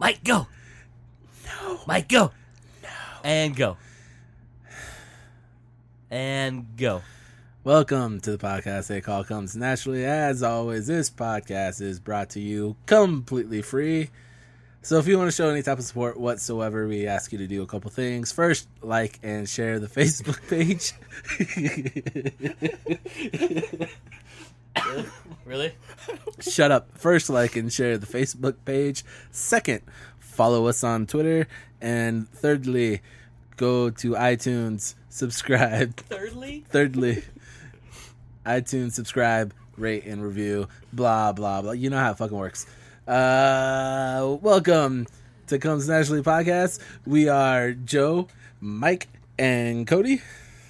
Mike, go. No. Mike, go. No. And go. And go. Welcome to the podcast They Call Comes Naturally. As always, this podcast is brought to you completely free. So if you want to show any type of support whatsoever, we ask you to do a couple things. First, like and share the Facebook page. Really? Shut up. First, like and share the Facebook page. Second, follow us on Twitter. And thirdly, go to iTunes, subscribe. Thirdly, iTunes, subscribe, rate, and review. Blah, blah, blah. You know how it fucking works. Welcome to Comes Naturally Podcast. We are Joe, Mike, and Cody.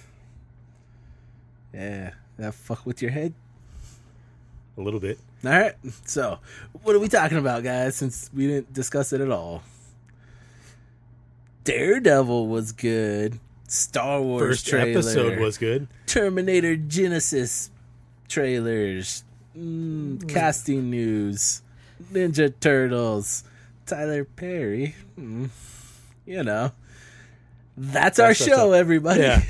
Yeah, that fuck with your head? A little bit. All right. So, what are we talking about, guys, since we didn't discuss it at all? Daredevil was good. Star Wars First trailer. episode was good. Terminator Genesis trailers. Casting news. Ninja Turtles. Tyler Perry. You know. That's our show, everybody. Yeah.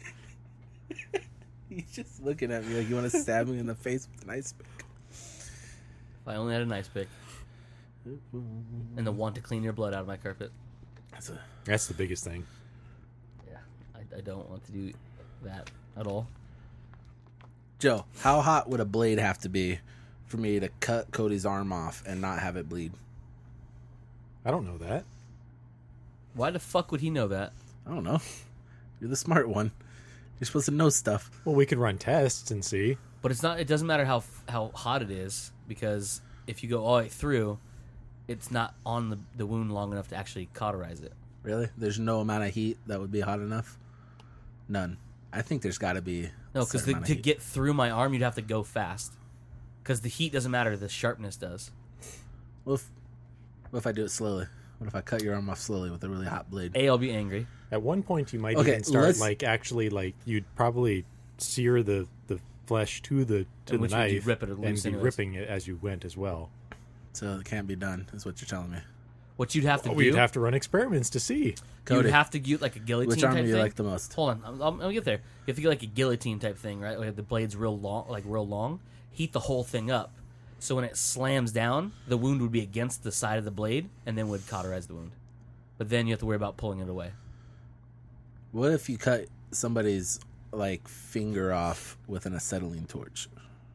He's just looking at me like you want to stab me in the face with an ice pick. if I only had a nice pick. And the want to clean your blood out of my carpet. That's the biggest thing. Yeah, I don't want to do that at all. Joe, how hot would a blade have to be for me to cut Cody's arm off and not have it bleed? I don't know that. Why the fuck would he know that? I don't know. You're the smart one. You're supposed to know stuff. Well, we could run tests and see. But it's not. It doesn't matter how hot it is, because if you go all the way through, it's not on the wound long enough to actually cauterize it. Really? There's no amount of heat that would be hot enough? None. I think there's got to be. No, because to get through my arm, you'd have to go fast. Because the heat doesn't matter; the sharpness does. What if I do it slowly? What if I cut your arm off slowly with a really hot blade? A, I'll be angry. At one point, you might even start you'd probably sear the flesh to the knife rip it and loose be anyways. ripping it as you went as well. So it can't be done, is what you're telling me. What you'd have to do? We'd have to run experiments to see. Cody, You'd have to get like a guillotine which arm type do you thing. like the most? Hold on, I'll get there. You have to get like a guillotine type thing, right? Like the blade's real long. Heat the whole thing up, so when it slams down, the wound would be against the side of the blade, and then would cauterize the wound. But then you have to worry about pulling it away. What if you cut somebody's finger off with an acetylene torch?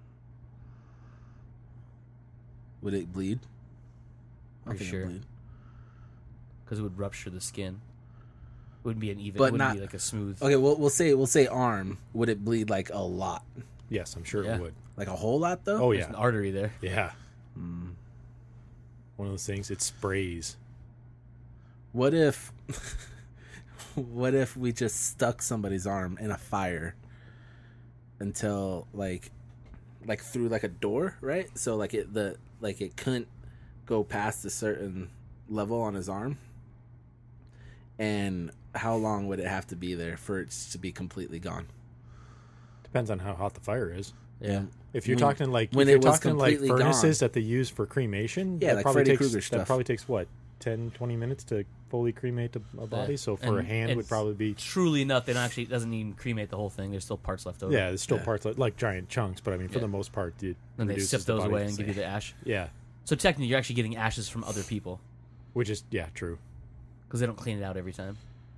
Would it bleed? I don't Pretty think sure. it'd bleed. Because it would rupture the skin. It wouldn't be an even. But it wouldn't not be like a smooth. Okay, we'll say arm. Would it bleed a lot? Yes, I'm sure Yeah. it would. Like a whole lot though? Oh There's an yeah, artery there. yeah. One of those things. It sprays. What if we just stuck somebody's arm in a fire until through a door, right? So it couldn't go past a certain level on his arm. And how long would it have to be there for it to be completely gone? Depends on how hot the fire is. Yeah. If you're talking when if you're it was talking completely furnaces gone. that they use for cremation, Yeah, that like Freddy Krueger that stuff. probably takes what, 10, 20 minutes to fully cremate a body. So for a hand would probably be Truly enough, it doesn't even cremate the whole thing. There's still parts left over. there's still parts like giant chunks, but I mean for the most part, it And they reduces sift the those body away to and give you the ash. yeah, So technically, you're actually getting ashes from other people which is true. because they don't clean it out every time.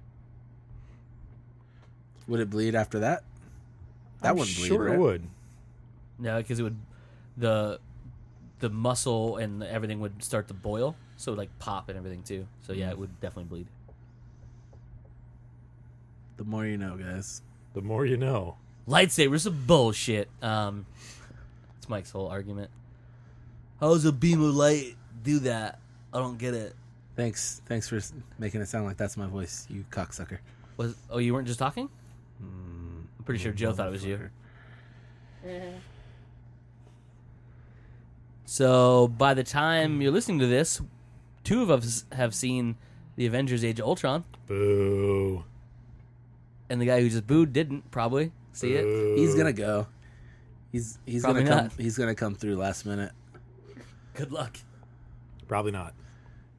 Would it bleed after that? That I'm wouldn't bleed, sure right? it would. No, because it would the muscle and everything would start to boil, so it would pop and everything too. So yeah, it would definitely bleed. The more you know, guys. The more you know. Lightsabers are bullshit. It's Mike's whole argument. How does a beam of light do that? I don't get it. Thanks for making it sound like that's my voice, you cocksucker. You weren't just talking? I'm pretty sure Joe thought it was you. So by the time you're listening to this, two of us have seen the Avengers: Age of Ultron, Boo. and the guy who just booed didn't probably see it. Boo. He's gonna go. He's Probably gonna come. not. He's gonna come through last minute. Good luck. Probably not.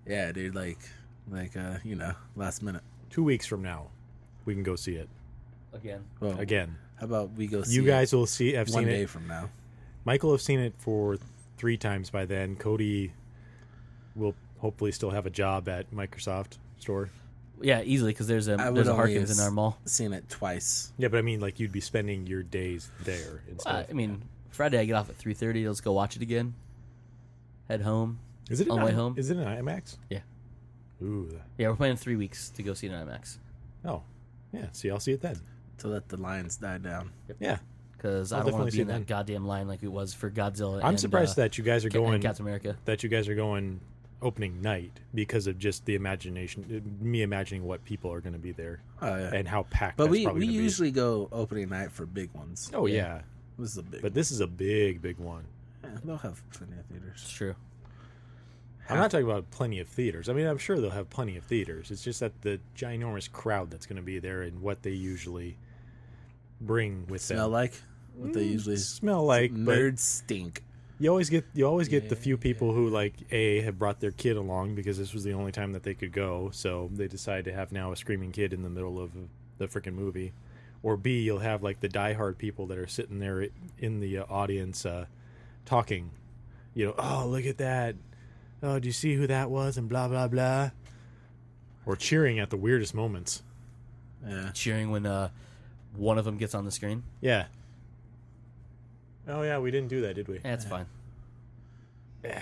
Yeah, dude. Like last minute. 2 weeks from now, we can go see it Again. Well, again. How about we go see You guys will see. Have one seen day it. from now. Michael have seen it for 3 times by then. Cody will hopefully still have a job at Microsoft store. Yeah, easily because there's a Harkins in our mall. Seen it twice. Yeah, but I mean, like you'd be spending your days there instead. I mean, Friday I get off at 3:30. Let's go watch it again. Head home. Is it on the way home? Is it an IMAX? Yeah. Ooh. Yeah, we're planning 3 weeks to go see it in IMAX. Oh, yeah. See, I'll see it then. To let the lions die down. Yeah. Because I I'll don't want definitely to be in see it that goddamn line like it was for Godzilla. I'm and, surprised that you guys are going. Captain America. That you guys are going opening night because of just the imagination. Me imagining what people are going to be there Oh yeah. and how packed. But that's we probably gonna usually go opening night for big ones. Be. Oh yeah. This is a big. But this is a big one. Yeah, they'll have plenty of theaters. It's true. I'm not talking about plenty of theaters. I mean, I'm sure they'll have plenty of theaters. It's just that the ginormous crowd that's going to be there and what they usually bring with Smell them. like what they usually Smell like, but nerds stink. you always get the few people who like have brought their kid along because this was the only time that they could go, so they decide to have now a screaming kid in the middle of the freaking movie. Or B, you'll have like the diehard people that are sitting there in the audience talking, oh, look at that. Oh, do you see who that was? And blah, blah, blah. Or cheering at the weirdest moments. Yeah. Cheering when one of them gets on the screen. Yeah. Oh, yeah, we didn't do that, did we? That's fine. Yeah.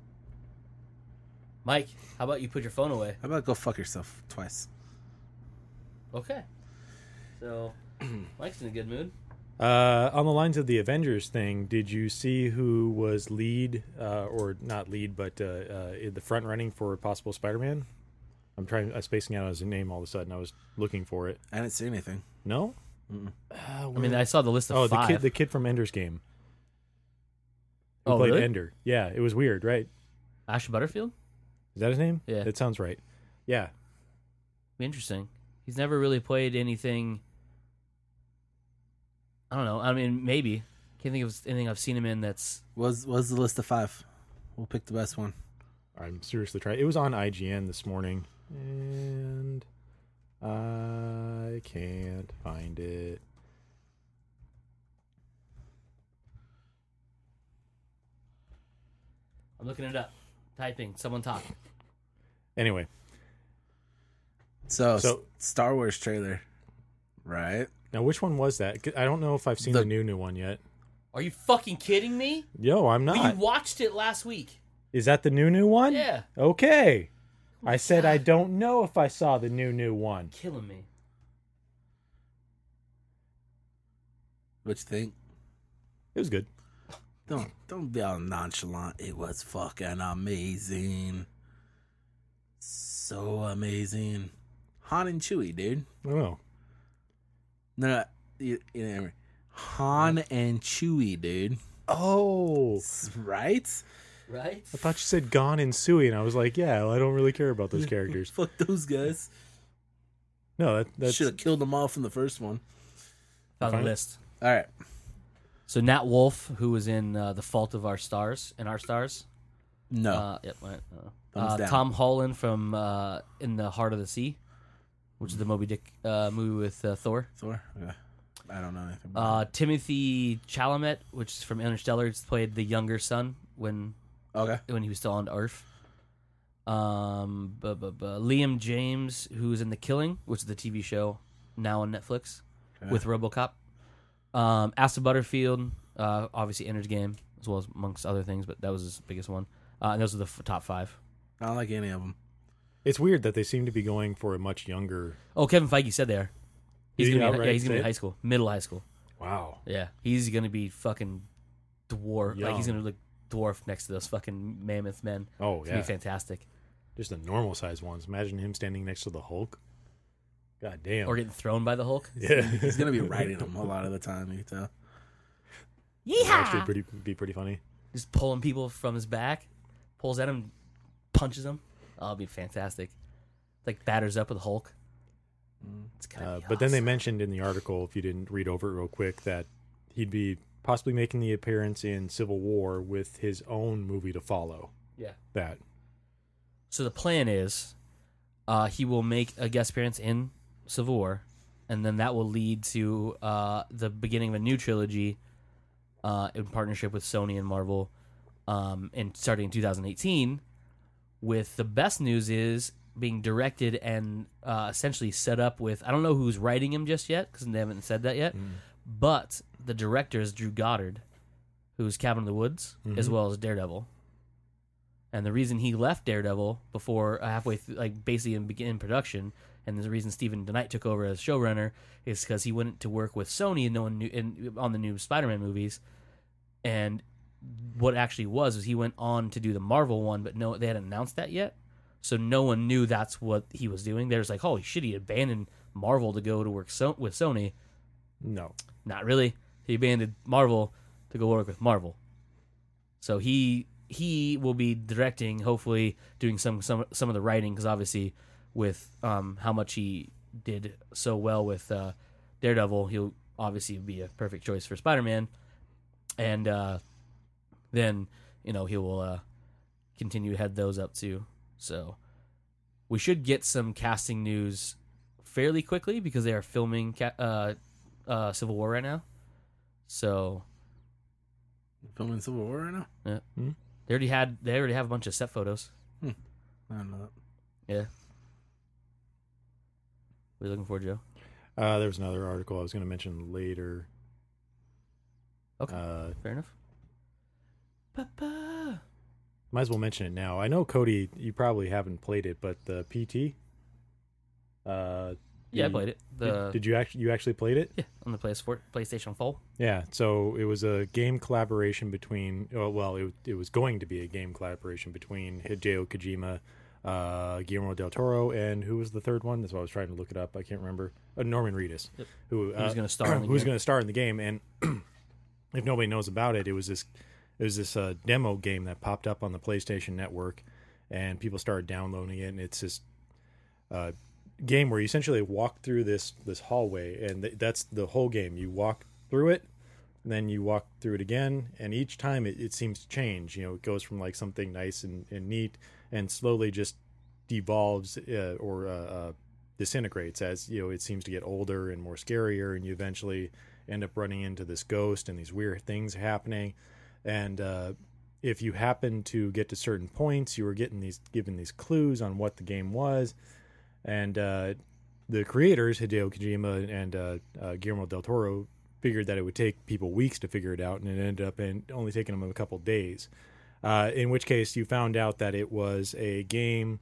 Mike, how about you put your phone away? How about go fuck yourself twice? Okay. So, Mike's in a good mood. On the lines of the Avengers thing, did you see who was lead, or not lead, but in the front running for possible Spider-Man? I'm spacing out his name all of a sudden. I was looking for it. I didn't see anything. No? I mean, I saw the list of 5. the kid from Ender's Game. Who Oh, played really? Ender. Yeah, it was weird, right? Ashton Butterfield? Is that his name? Yeah. That sounds right. Yeah. Interesting. He's never really played anything. I don't know. I mean, maybe. Can't think of anything I've seen him in that's. Was the list of 5? We'll pick the best one. I'm seriously trying. It was on IGN this morning, and I can't find it. I'm looking it up. Typing. Someone talk. Anyway, So Star Wars trailer, right? now which one was that? I don't know if I've seen The- the new one yet. Are you fucking kidding me? Yo, I'm But not. you watched it last week. Is that the new one? Yeah. Okay. I said I don't know if I saw the new one. Killing me. What you think? It was good. Don't be all nonchalant. It was fucking amazing. So amazing. Han and Chewie, dude. I don't know. No, Han and Chewie, dude. Oh, Right? Right? I thought you said Gon and Sui, and I was like, yeah, well, I don't really care about those characters. Fuck those guys. No, that's Should have killed them all from the first one. Found the Fine. list. All right. So Nat Wolff, who was in The Fault of Our Stars, No. Yep. Right. Thumbs down. Tom Holland from In the Heart of the Sea, which is the Moby Dick movie with Thor. Thor? Okay. I don't know anything about Timothy Chalamet, which is from Interstellar, he's played the younger son when it. Okay. he was still on Earth. Liam James, who's in The Killing, which is the TV show now on Netflix with RoboCop. Ashton Butterfield, obviously Ender's Game, as well as amongst other things, but that was his biggest one. And those are the top 5. I don't like any of them. It's weird that they seem to be going for a much younger. Oh, Kevin Feige said there. He's Did he gonna be, outright he's gonna be say in it? high school, middle high school. Wow. Yeah, he's gonna be fucking dwarf. Like he's Young. gonna look dwarf next to those fucking mammoth men. Oh It's gonna yeah. be fantastic. Just the normal sized ones. Imagine him standing next to the Hulk. God damn. Or getting thrown by the Hulk. yeah. He's going to be riding them a lot of the time, you can tell. Actually, be pretty funny. Just pulling people from his back, pulls at him, punches him. Oh, it'll be fantastic. Like batters up with Hulk. It's gonna be But then they awesome. mentioned in the article, if you didn't read over it real quick, that he'd be possibly making the appearance in Civil War with his own movie to follow. Yeah. That. So the plan is, he will make a guest appearance in Civil War, and then that will lead to the beginning of a new trilogy in partnership with Sony and Marvel, and starting in 2018. With the best news is being directed and essentially set up with, I don't know who's writing him just yet because they haven't said that yet, but the director is Drew Goddard, who's Cabin in the Woods, as well as Daredevil. And the reason he left Daredevil before halfway through, like basically in production, and the reason Stephen DeKnight took over as showrunner is because he went to work with Sony and no one knew on the new Spider-Man movies. And what actually was he went on to do the Marvel one, but no, they hadn't announced that yet, so no one knew that's what he was doing. There's like, holy shit, he abandoned Marvel to go to work with Sony. No, not really. He abandoned Marvel to go work with Marvel. So he will be directing, hopefully doing some of the writing, because obviously with how much he did so well with Daredevil, he'll obviously be a perfect choice for Spider-Man. And then, he will continue to head those up too. So we should get some casting news fairly quickly because they are filming Civil War right now. So Filming Civil War right now? yeah. They already have a bunch of set photos. I don't know that. Yeah. What are you looking for, Joe? there was another article I was going to mention later. Okay, fair enough. Papa. Might as well mention it now. I know, Cody, you probably haven't played it, but the PT. Yeah, I played it. Did you actually played it? Yeah, on the PlayStation 4. Yeah, so it was a game collaboration between. It was going to be a game collaboration between Hideo Kojima, Guillermo del Toro, and who was the third one? That's why I was trying to look it up. I can't remember. Norman Reedus, Yep. who was going to star in the who's game. going to star in the game. And if nobody knows about it, it was this demo game that popped up on the PlayStation Network, and people started downloading it. And it's this game where you essentially walk through this hallway, and that's the whole game. You walk through it, and then you walk through it again, and each time it seems to change. It goes from like something nice and neat, and slowly just devolves or disintegrates as it seems to get older and more scarier, and you eventually end up running into this ghost and these weird things happening. And if you happen to get to certain points, you were given these clues on what the game was. And the creators, Hideo Kojima and Guillermo del Toro, figured that it would take people weeks to figure it out, and it ended up only taking them a couple days. In which case, you found out that it was a game.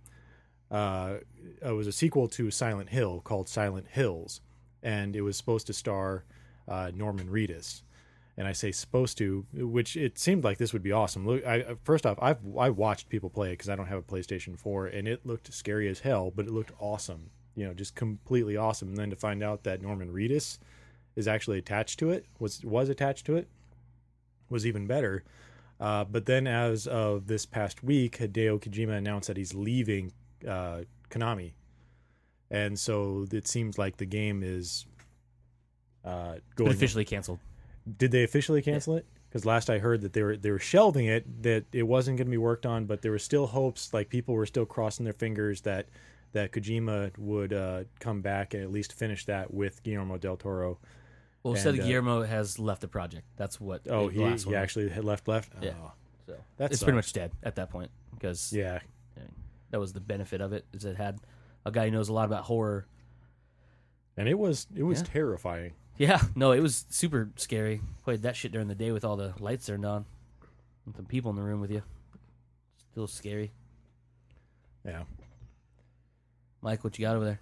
It was a sequel to Silent Hill called Silent Hills, and it was supposed to star Norman Reedus. And I say supposed to, which it seemed like this would be awesome. Look, first off, I watched people play it because I don't have a PlayStation 4, and it looked scary as hell, but it looked awesome. Just completely awesome. And then to find out that Norman Reedus is actually attached to it, was attached to it, was even better. But then as of this past week, Hideo Kojima announced that he's leaving Konami. And so it seems like the game is Been officially canceled. Did they officially cancel it? Because last I heard that they were shelving it, that it wasn't going to be worked on, but there were still hopes, like people were still crossing their fingers that Kojima would come back and at least finish that with Guillermo del Toro. Well, said Guillermo has left the project. That's what. Oh, the last he one actually had left. Yeah. Oh, So that it's sucks. pretty much dead at that point because Yeah. that was the benefit of it, is it had a guy who knows a lot about horror. And it was Yeah. terrifying. Yeah, no, it was super scary. Played that shit during the day with all the lights turned on, with the people in the room with you. Still scary. Yeah. Mike, what you got over there?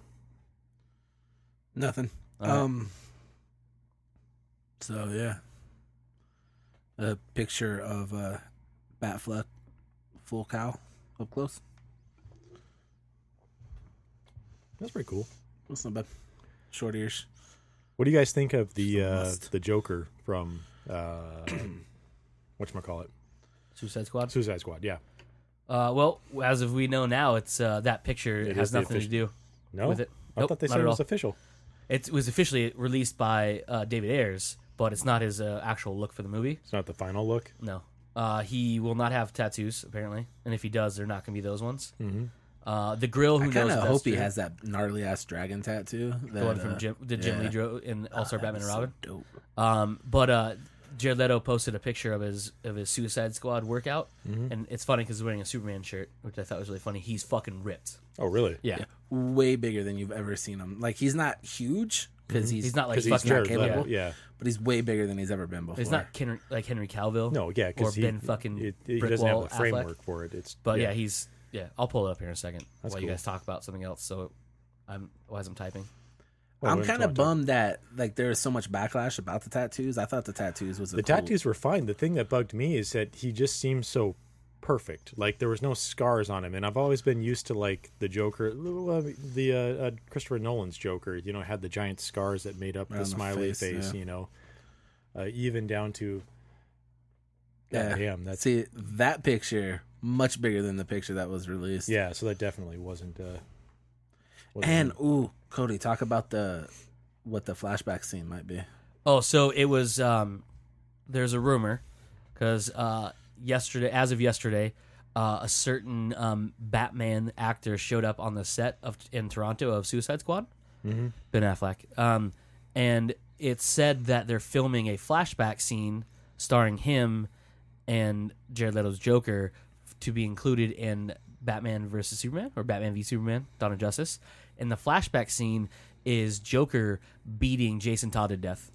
Nothing. All right. So yeah, a picture of Batfleck, full cow, up close. That's pretty cool. That's not bad. Short ears. What do you guys think of Just a must. the Joker from whatchamacallit? Suicide Squad. Suicide Squad, yeah. Well, as of we know now, it's that picture. It It has is the nothing to do No? with it. I Nope, thought they not said at it was all. official. It was officially released by David Ayers, but it's not his actual look for the movie. It's not the final look. No. He will not have tattoos, apparently. And if he does, they're not going to be those ones. Mm-hmm. The grill, who I knows? kind if of that's hope he true. has that gnarly ass dragon tattoo. The one from Jim Lee drew in All Star Batman and Robin. So dope. But Jared Leto posted a picture of his Suicide Squad workout, Mm-hmm. and it's funny because he's wearing a Superman shirt, which I thought was really funny. He's fucking ripped. Oh, really? Yeah, Way bigger than you've ever seen him. Like he's not huge because he's not like 'Cause he's fucking Jared capable. Leto, yeah. but he's way bigger than he's ever been before. He's not like Henry Cavill. No, yeah, or because Ben fucking he Brick doesn't have Wall the framework Affleck. for it. It's But yeah, he's I'll pull it up here in a second That's while you cool. guys talk about something else. So as I'm typing. I'm Well, kind of talk- bummed that like there was so much backlash about the tattoos. I thought the tattoos was The tattoos were fine. The thing that bugged me is that he just seemed so perfect. Like there was no scars on him, and I've always been used to like the Joker, the Christopher Nolan's Joker. You know, had the giant scars that made up Around the the smiley face, face. yeah. You know, even down to Yeah, damn. That's see that picture much bigger than the picture that was released. yeah. So that definitely wasn't. And ooh, Cody, talk about what the flashback scene might be. Oh, so it was. There's a rumor because yesterday, as of yesterday, a certain Batman actor showed up on the set in Toronto of Suicide Squad. Mm-hmm. Ben Affleck, and it said that they're filming a flashback scene starring him and Jared Leto's Joker to be included in Batman vs Superman or Batman v Superman: Dawn of Justice. And the flashback scene is Joker beating Jason Todd to death.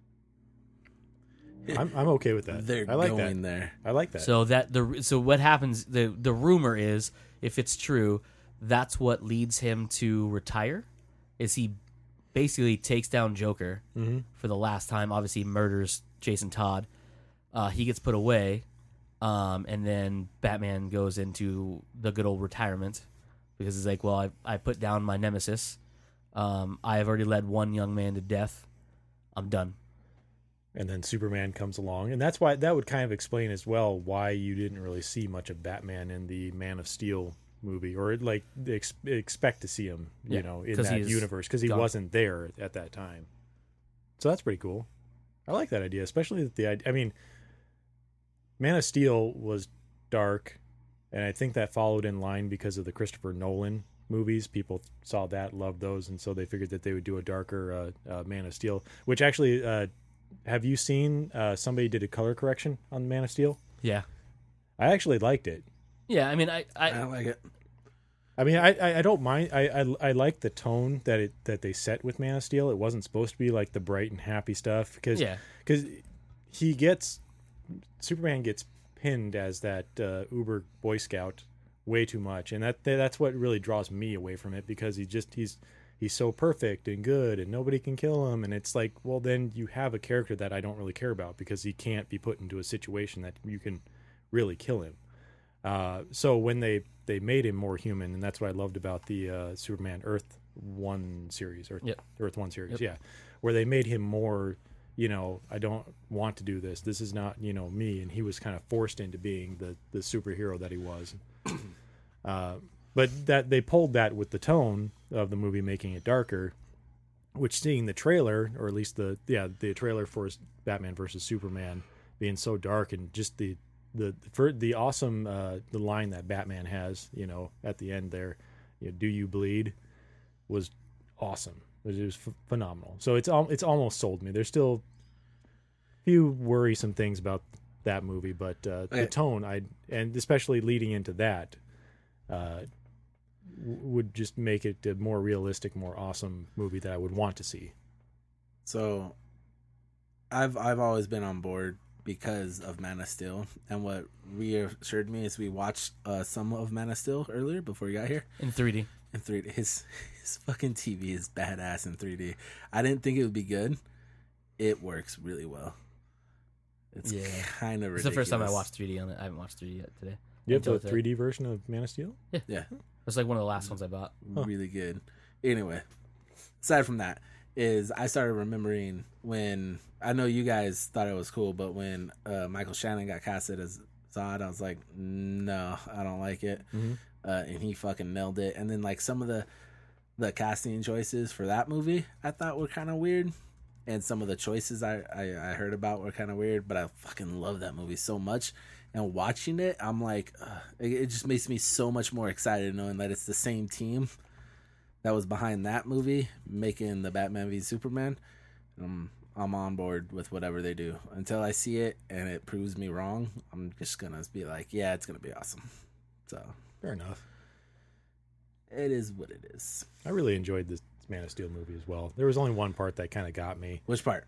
I'm okay with that. They're I like going that. there. I like that. So what happens? The rumor is, if it's true, that's what leads him to retire. Is he basically takes down Joker for the last time? Obviously, murders Jason Todd. He gets put away, and then Batman goes into the good old retirement because he's like, well, I put down my nemesis. I have already led one young man to death. I'm done. And then Superman comes along, and that's why that would kind of explain as well why you didn't really see much of Batman in the Man of Steel movie, or like expect to see him, you know, in 'cause that he's universe because he gone. wasn't there at that time. So that's pretty cool. I like that idea, especially that the idea. I mean, Man of Steel was dark, and I think that followed in line because of the Christopher Nolan movies. People saw that, loved those, and so they figured that they would do a darker Man of Steel, which actually. Have you seen somebody did a color correction on Man of Steel? Yeah. I actually liked it. Yeah, I mean, I like it. I mean, I don't mind. I like the tone that they set with Man of Steel. It wasn't supposed to be like the bright and happy stuff because Superman gets pinned as that uber Boy Scout way too much, and that's what really draws me away from it because he's so perfect and good and nobody can kill him, and it's like, well, then you have a character that I don't really care about because he can't be put into a situation that you can really kill him. So when they made him more human, and that's what I loved about the Superman Earth 1 series or Earth 1 series, where they made him more, you know, I don't want to do this. This is not, you know, me, and he was kind of forced into being the superhero that he was. But that they pulled that with the tone of the movie, making it darker. Which, seeing the trailer, or at least the trailer for Batman versus Superman being so dark, and just the awesome the line that Batman has, you know, at the end there, you know, "Do you bleed?" was awesome. It was phenomenal. So it's almost sold me. There's still a few worrisome things about that movie, but the tone, and especially leading into that. Would just make it a more realistic, more awesome movie that I would want to see. So, I've always been on board because of Man of Steel, and what reassured me is we watched some of Man of Steel earlier before we got here in 3D. In 3D, his fucking TV is badass in 3D. I didn't think it would be good. It works really well. It's kind of ridiculous. It's the first time I watched 3D on it. I haven't watched 3D yet today. You have the 3D version of Man of Steel? Yeah. It's like one of the last ones I bought. Really good. Anyway, aside from that, is I started remembering when, I know you guys thought it was cool, but when Michael Shannon got casted as Zod, I was like, no, I don't like it. Mm-hmm. And he fucking nailed it. And then like some of the casting choices for that movie I thought were kind of weird. And some of the choices I heard about were kind of weird, but I fucking love that movie so much. And watching it, I'm like, it just makes me so much more excited knowing that it's the same team that was behind that movie making the Batman v Superman. I'm on board with whatever they do. Until I see it and it proves me wrong, I'm just gonna be like, yeah, it's gonna be awesome. So Fair enough. it is what it is. I really enjoyed this Man of Steel movie as well. There was only one part that kind of got me. Which part?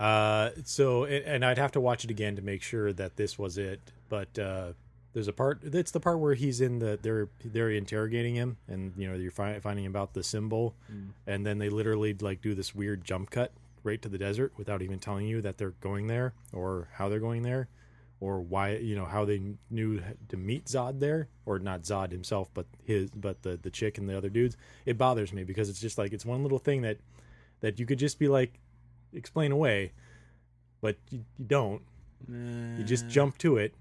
And I'd have to watch it again to make sure that this was it. But there's a part. It's the part where he's in they're interrogating him, and you're finding about the symbol, and then they literally like do this weird jump cut right to the desert without even telling you that they're going there or how they're going there, or why how they knew to meet Zod there, or not Zod himself, but the chick and the other dudes. It bothers me because it's just like it's one little thing that you could just be like explain away, but you don't. You just jump to it.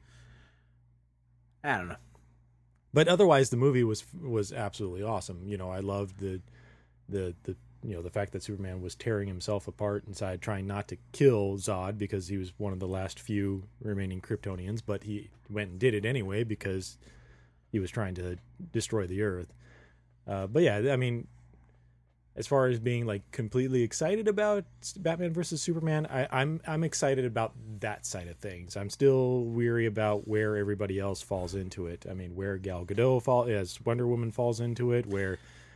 I don't know. But otherwise, the movie was absolutely awesome. I loved the fact that Superman was tearing himself apart inside, trying not to kill Zod because he was one of the last few remaining Kryptonians, but he went and did it anyway because he was trying to destroy the Earth. But yeah, I mean, as far as being like completely excited about Batman versus Superman, I'm excited about that side of things. I'm still weary about where everybody else falls into it. I mean, where Gal Gadot as Wonder Woman falls into it, where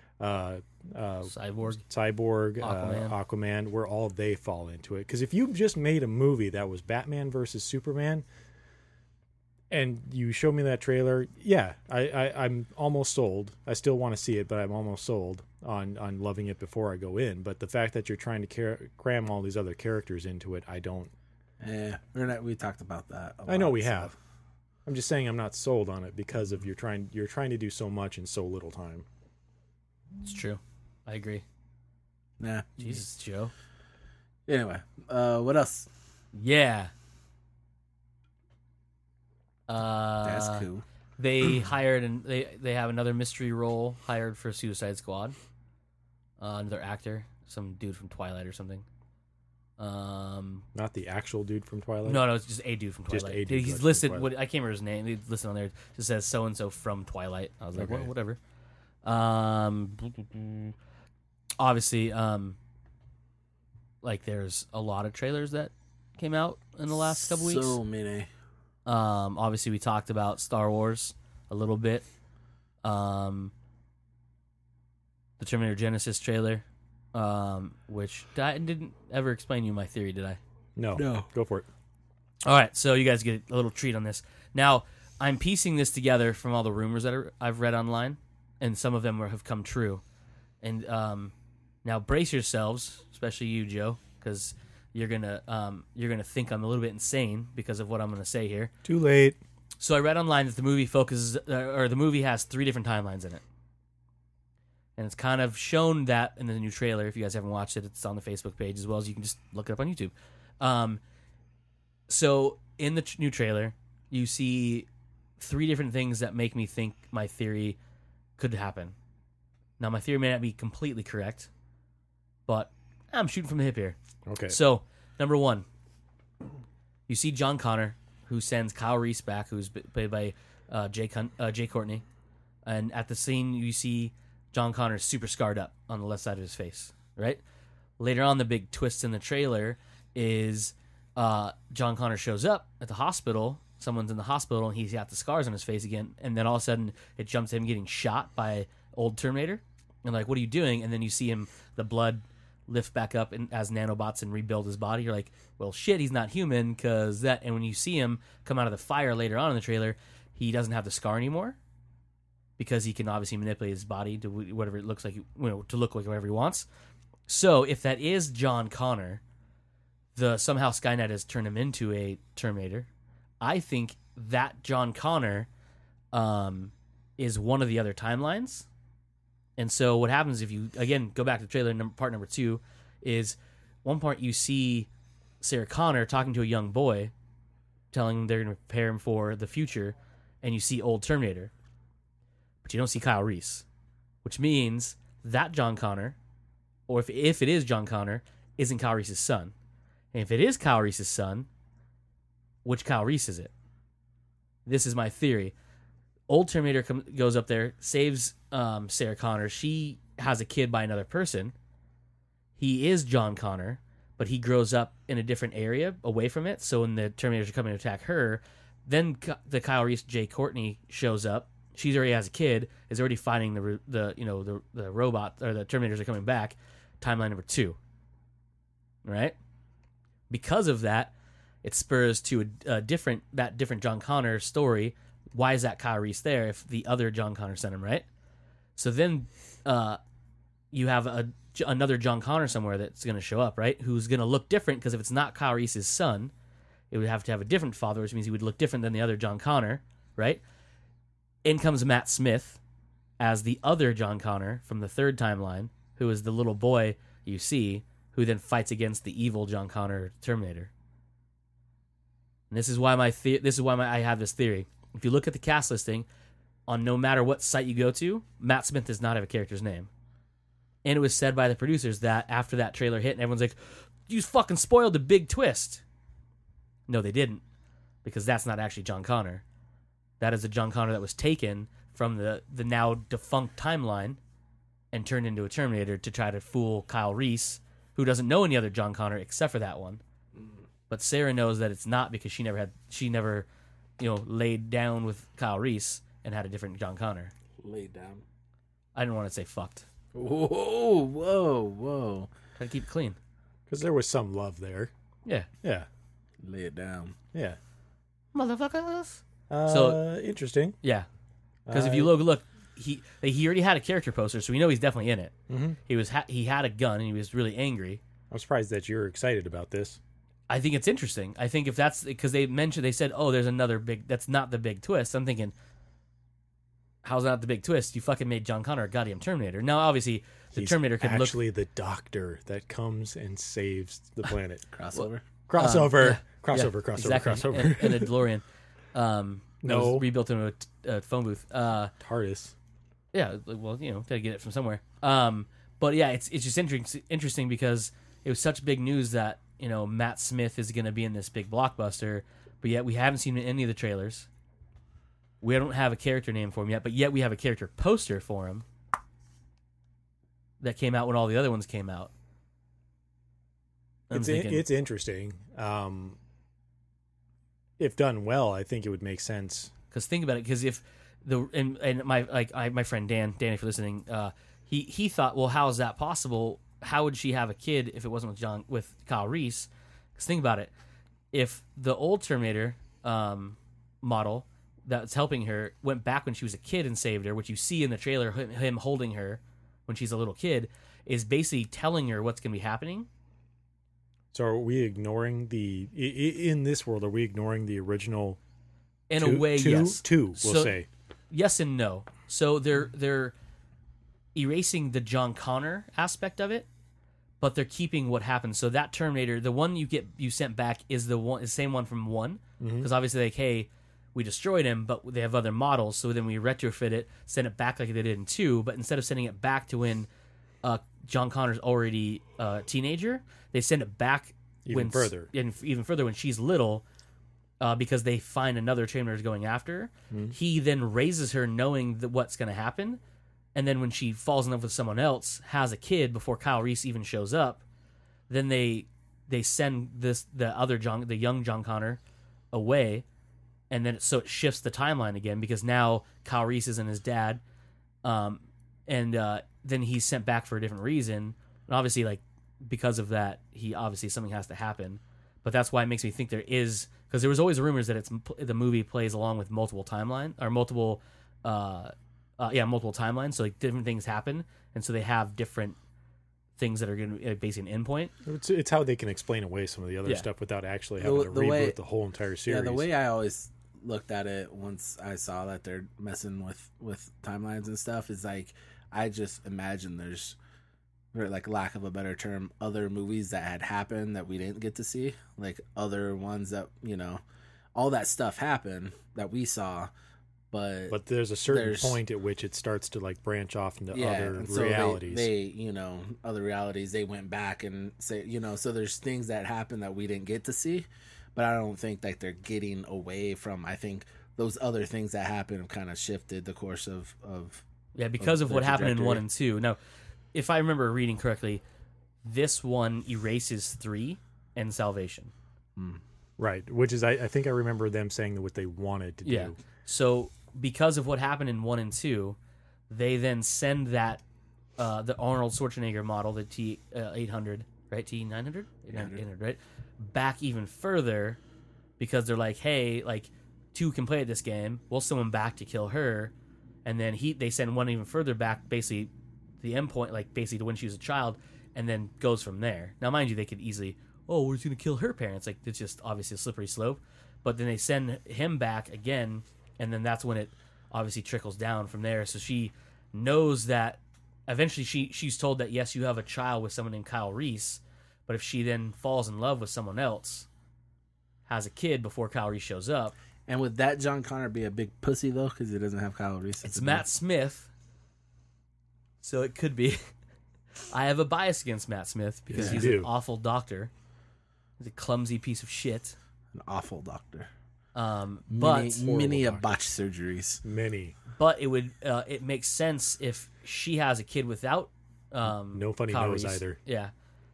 Cyborg, Aquaman, where all they fall into it. Because if you just made a movie that was Batman versus Superman, and you show me that trailer, yeah, I'm almost sold. I still want to see it, but I'm almost sold on loving it before I go in. But the fact that you're trying to cram all these other characters into it, I don't. Yeah, we talked about that. I know we have. I'm just saying I'm not sold on it because of you're trying to do so much in so little time. It's true. I agree. Nah. Jesus, Joe. Anyway, what else? Yeah. That's cool. They hired and they have another mystery role hired for Suicide Squad. Another actor, some dude from Twilight or something. Not the actual dude from Twilight. No, it's just a dude from Twilight. Just a dude He's from listed. Twilight. I can't remember his name. He's listed on there. It just says so and so from Twilight. I was like, Okay. well, whatever. Obviously, like there's a lot of trailers that came out in the last couple weeks. So many. Obviously, we talked about Star Wars a little bit. The Terminator Genesis trailer, which I didn't ever explain to you my theory, did I? No. Go for it. All right, so you guys get a little treat on this. Now, I'm piecing this together from all the rumors that I've read online, and some of them have come true. And now brace yourselves, especially you, Joe, because you're gonna think I'm a little bit insane because of what I'm gonna say here. Too late. So I read online that the movie the movie has 3 different timelines in it, and it's kind of shown that in the new trailer. If you guys haven't watched it, it's on the Facebook page as well as you can just look it up on YouTube. So in the new trailer, you see 3 different things that make me think my theory could happen. Now, my theory may not be completely correct, but I'm shooting from the hip here. Okay. So, number 1, you see John Connor, who sends Kyle Reese back, who's played by Jay Courtney. And at the scene, you see John Connor super scarred up on the left side of his face, right? Later on, the big twist in the trailer is John Connor shows up at the hospital. Someone's in the hospital, and he's got the scars on his face again. And then all of a sudden, it jumps to him getting shot by old Terminator. And like, what are you doing? And then you see him, the blood lift back up as nanobots and rebuild his body. You're like, well, shit, he's not human because that. And when you see him come out of the fire later on in the trailer, he doesn't have the scar anymore because he can obviously manipulate his body to whatever it looks like, to look like whatever he wants. So if that is John Connor, somehow Skynet has turned him into a Terminator. I think that John Connor is one of the other timelines. And so what happens if you, again, go back to trailer part number 2, is one part you see Sarah Connor talking to a young boy, telling him they're going to prepare him for the future, and you see old Terminator. But you don't see Kyle Reese, which means that John Connor, or if it is John Connor, isn't Kyle Reese's son. And if it is Kyle Reese's son, which Kyle Reese is it? This is my theory. Old Terminator goes up there, saves Sarah Connor. She has a kid by another person. He is John Connor, but he grows up in a different area away from it. So when the Terminators are coming to attack her, then the Kyle Reese Jay Courtney shows up. She's already has a kid, is already fighting the robot, or the Terminators are coming back. Timeline number 2, right? Because of that, it spurs to a different John Connor story. Why is that Kyle Reese there if the other John Connor sent him, right? So then you have another John Connor somewhere that's going to show up, right? Who's going to look different, because if it's not Kyle Reese's son, it would have to have a different father, which means he would look different than the other John Connor, right? In comes Matt Smith as the other John Connor from the third timeline, who is the little boy you see, who then fights against the evil John Connor Terminator. And this is why I have this theory. If you look at the cast listing, on no matter what site you go to, Matt Smith does not have a character's name. And it was said by the producers that after that trailer hit, and everyone's like, you fucking spoiled the big twist. No, they didn't. Because that's not actually John Connor. That is a John Connor that was taken from the now defunct timeline and turned into a Terminator to try to fool Kyle Reese, who doesn't know any other John Connor except for that one. But Sarah knows that it's not, because she never laid down with Kyle Reese and had a different John Connor. Laid down. I didn't want to say fucked. Whoa. Try to keep it clean. Because there was some love there. Yeah. Yeah. Lay it down. Yeah. Motherfuckers. So interesting. Yeah. Because if you look, he already had a character poster, so we know he's definitely in it. Mm-hmm. He had a gun and he was really angry. I'm surprised that you're excited about this. I think it's interesting. I think if that's because they said, oh, there's another that's not the big twist. I'm thinking, how's that not the big twist? You fucking made John Connor a goddamn Terminator. Now, obviously, He's Terminator can actually the doctor that comes and saves the planet. Crossover. Crossover. Exactly. And a DeLorean. No. Was rebuilt into a phone booth. TARDIS. Yeah, well, to get it from somewhere. But yeah, it's just interesting because it was such big news that Matt Smith is going to be in this big blockbuster, but yet we haven't seen any of the trailers. We don't have a character name for him yet, but yet we have a character poster for him that came out when all the other ones came out. It's interesting. If done well, I think it would make sense. Because think about it. Because if my friend Danny, if you're listening, he thought, well, how is that possible? How would she have a kid if it wasn't with Kyle Reese? Because think about it. If the old Terminator model that's helping her went back when she was a kid and saved her, which you see in the trailer, him holding her when she's a little kid, is basically telling her what's going to be happening. So are we ignoring in this world, are we ignoring the original? In a way, yes. We'll say. Yes and no. So they're erasing the John Connor aspect of it, but they're keeping what happened. So that Terminator, the one you sent back is the same one from 1, because obviously hey, we destroyed him, but they have other models, so then we retrofit it, send it back like they did in 2, but instead of sending it back to when John Connor's already a teenager, they send it back even further when she's little, because they find another Terminator going after her. He then raises her knowing what's going to happen, and then when she falls in love with someone else, has a kid before Kyle Reese even shows up, then they send the young John Connor away, and then so it shifts the timeline again, because now Kyle Reese isn't his dad, and then he's sent back for a different reason, and obviously because of that, something has to happen. But that's why it makes me think there is, because there was always rumors that the movie plays along with multiple timelines or multiple timelines. So different things happen, and so they have different things that are going to be basically an endpoint. It's how they can explain away some of the other stuff without actually having to reboot the whole entire series. Yeah, the way I always looked at it once I saw that they're messing with timelines and stuff is I just imagine there's, for lack of a better term, other movies that had happened that we didn't get to see, other ones that all that stuff happened that we saw, but there's a certain point at which it starts to branch off into other realities. They other realities. They went back and say so there's things that happen that we didn't get to see, but I don't think they're getting away from. I think those other things that happen have kind of shifted the course of Yeah, because of the what happened in 1 trajectory. and 2. Now, if I remember reading correctly, this one erases 3 and Salvation. Right, which is I think I remember them saying what they wanted to do. Yeah. So because of what happened in 1 and 2, they then send that the Arnold Schwarzenegger model, the T 800, right? T 900, 800, right? Back even further, because they're like, hey, like 2 can play at this game. We'll send one back to kill her, and then they send one even further back, basically the endpoint, like basically to when she was a child, and then goes from there. Now, mind you, they could easily, we're just gonna kill her parents. Like it's just obviously a slippery slope. But then they send him back again, and then that's when it obviously trickles down from there. So she knows that eventually she's told that yes, you have a child with someone named Kyle Reese, but if she then falls in love with someone else, has a kid before Kyle Reese shows up, And would that John Connor be a big pussy though, because he doesn't have Kyle Reese? it's Matt Smith. So it could be. I have a bias against Matt Smith because Yeah, he's you an do. awful doctor. He's a clumsy piece of shit. An awful doctor. But many a doctor. botched surgeries. Many. But it would it makes sense if she has a kid without No funny Kyle nose Reese. either. Yeah.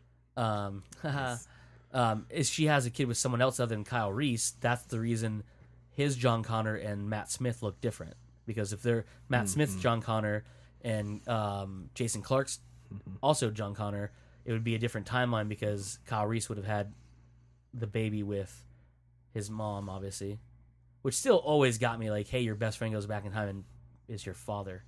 If she has a kid with someone else other than Kyle Reese, that's the reason his John Connor and Matt Smith look different. Because if they're Matt Smith's John Connor and Jason Clark's also John Connor, it would be a different timeline because Kyle Reese would have had the baby with his mom, obviously. Which still always got me like, hey, your best friend goes back in time and is your father.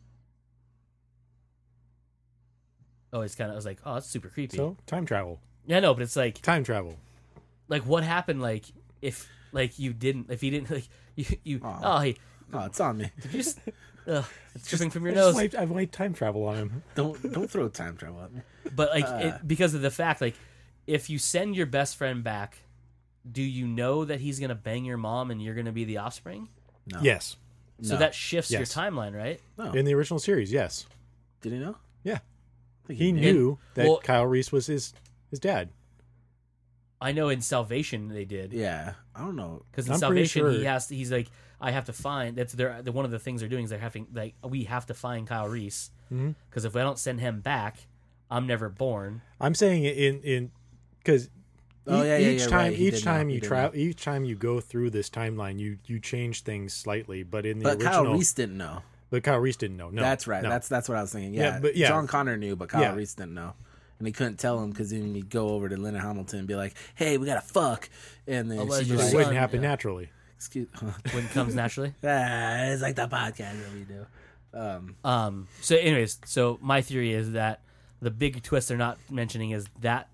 Always kind of, I was like, oh, that's super creepy. So time travel. Yeah, no, but it's like Time travel. what happened, like, if, like, if he didn't, like, you Aw. hey, Oh, it's on me. did you just, it's dripping from your I just nose. I've wiped time travel on him. Don't throw time travel at me. But, like, because of the fact, like, if you send your best friend back, do you know that he's going to bang your mom and you're going to be the offspring? No. Yes. So No. that shifts your Yes. timeline, right? No. In the original series, yes. Did he know? Yeah. I think He did. knew that well- Kyle Reese was his dad. I know in Salvation they did. Yeah. I don't know. Because in I'm pretty Salvation, sure- he's like, I have to find. That's one of the things they're doing is they're having like we have to find Kyle Reese because if I don't send him back, I'm never born. I'm saying in because Oh, yeah, each yeah, time right. He each did time know. you He did travel each time you go through this timeline you change things slightly, but in the But original Kyle Reese didn't know. but Kyle Reese didn't know. No, That's right. no. That's what I was thinking. Yeah, Yeah, but yeah. John Connor knew, but Kyle Yeah. Reese didn't know, and he couldn't tell him because then he'd go over to Linda Hamilton and be like, "Hey, we gotta fuck," and then Allegedly. she'd be it like, Son, wouldn't happen yeah. naturally. "Excuse." When it comes naturally. It's like the podcast that we do. So, anyways, so my theory is that the big twist they're not mentioning is that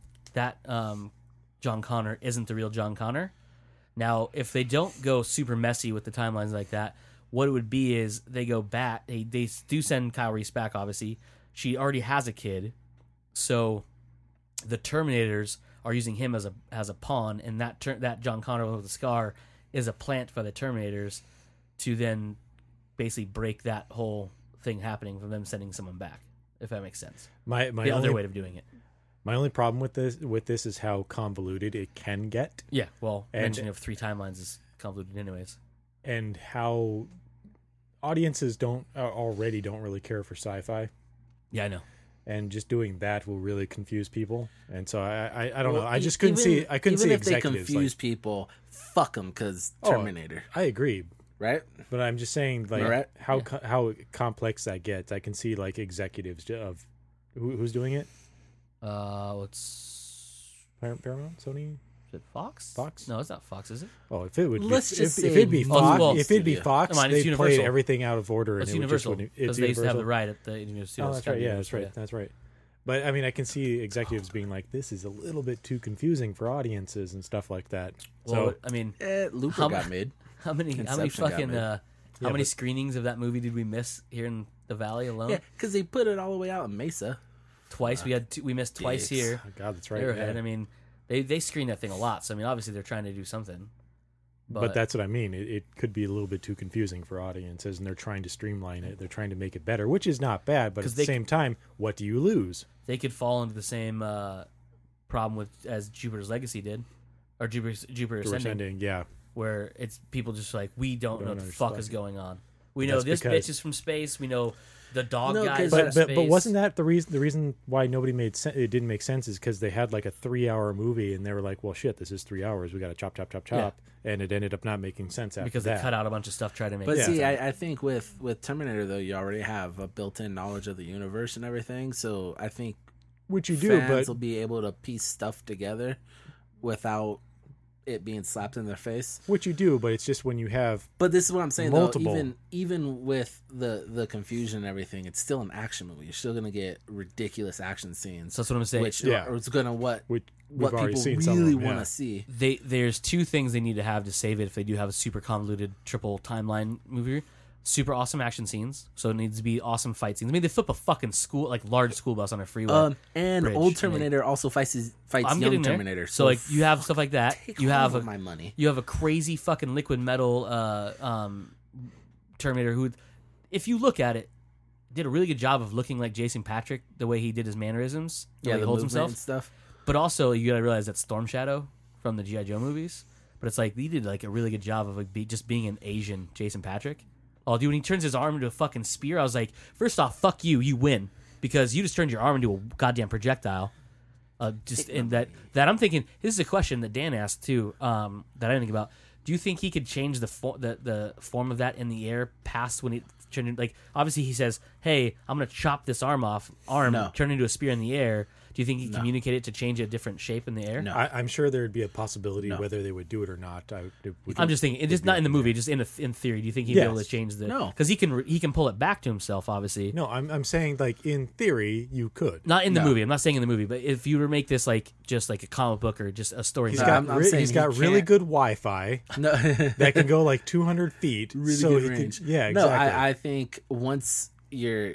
John Connor isn't the real John Connor. Now, if they don't go super messy with the timelines like that, what it would be is they go back. They do send Kyle Reese back. Obviously, she already has a kid, so the Terminators are using him as a pawn, and that John Connor with the scar is a plant for the Terminators to then basically break that whole thing happening from them sending someone back. If that makes sense. My The other only way of doing it. my only problem with this is how convoluted it can get, Yeah. Well, And- mentioning of 3 timelines is convoluted, anyways. and how audiences already don't really care for sci-fi. Yeah, I know. And just doing that will really confuse people, and so I don't know. Well, I just couldn't even- see. I couldn't even see if they executives. confuse people. Fuck them, because Terminator, I agree, right? but I'm just saying, like Right. how complex that gets. I can see like executives of who's doing it. What's Paramount, Sony. is it Fox? Fox? No, it's not Fox, is it? Oh, if it would, Let's be, just if say it'd be Fox, well, if it'd be Studio. Fox, Come on, it's they'd play Universal. everything out of order, It's and it would just Universal wouldn't. because It's they used to have the Universal? right at the Universal. Oh, that's right. Yeah, that's right. That's right. But I mean, I can see executives being like, "This is a little bit too confusing for audiences and stuff like that." Well, So I mean, Looper How got mu- made. how many Inception got fucking made. how Yeah, many but- screenings of that movie did we miss here in the Valley alone? Yeah, because they put it all the way out in Mesa. Twice. We missed twice dicks. here. oh, God, that's right. Arrowhead. yeah. I mean, they screen that thing a lot. So I mean, obviously they're trying to do something. But that's what I mean. It could be a little bit too confusing for audiences, and they're trying to streamline it. They're trying to make it better, which is not bad. But at 'Cause the they- same time, what do you lose? they could fall into the same problem as Jupiter's Legacy did, or Jupiter We're Ascending. sending, yeah. where it's people just like, we don't know what the fuck is going on. We know That's this because- bitch is from space. We know the dog No, guy is 'cause- from space. But wasn't that the reason why nobody made it didn't make sense is because they had like a 3-hour movie and they were like, well, shit, this is 3 hours. We got to chop, and it ended up not making sense after because that. they cut out a bunch of stuff trying to make But sense. see, of it. I think with Terminator though, you already have a built-in knowledge of the universe and everything. So I think Which you do, fans but will be able to piece stuff together without it being slapped in their face. but it's just when you have But this is what I'm saying Multiple. though. Even with the confusion and everything, it's still an action movie. You're still gonna get ridiculous action scenes, So that's what I'm saying. which Yeah. is gonna which we've what already people seen some of really them, want yeah. to see. There's two things they need to have to save it if they do have a super convoluted triple timeline movie. Super awesome action scenes, so it needs to be awesome fight scenes. I mean, they flip a fucking large school bus on a freeway. And bridge, old and Terminator also fights I'm young getting there. Terminator. So like you have stuff like that. take You all have of my money. You have a crazy fucking liquid metal Terminator who, if you look at it, did a really good job of looking like Jason Patrick, the way he did his mannerisms, the way he the holds movement himself. and stuff. But also, you gotta realize that's Storm Shadow from the G.I. Joe movies. But it's like he did like a really good job of like just being an Asian Jason Patrick. Oh, dude, when he turns his arm into a fucking spear, I was like, first off, fuck you, you win because you just turned your arm into a goddamn projectile. And that I'm thinking this is a question that Dan asked too. That I didn't think about. Do you think he could change the form of that in the air past when it turned into, like obviously he says, "Hey, I'm gonna chop this arm off, No. turn into a spear in the air." Do you think he can communicate it to change a different shape in the air? No. I'm sure there'd be a possibility whether they would do it or not. I'm just thinking, just not in the movie, just in theory. Do you think he'd be able to Yes. change the? No. Because he can pull it back to himself. Obviously, No, I'm saying like in theory you could. not in the No. movie. I'm not saying in the movie, but if you were to make this like just like a comic book or just a story, He's No, got I'm saying he's he got really can't- good Wi-Fi No, that can go like 200 feet. really so good he range. Can, yeah, No, exactly. I think once your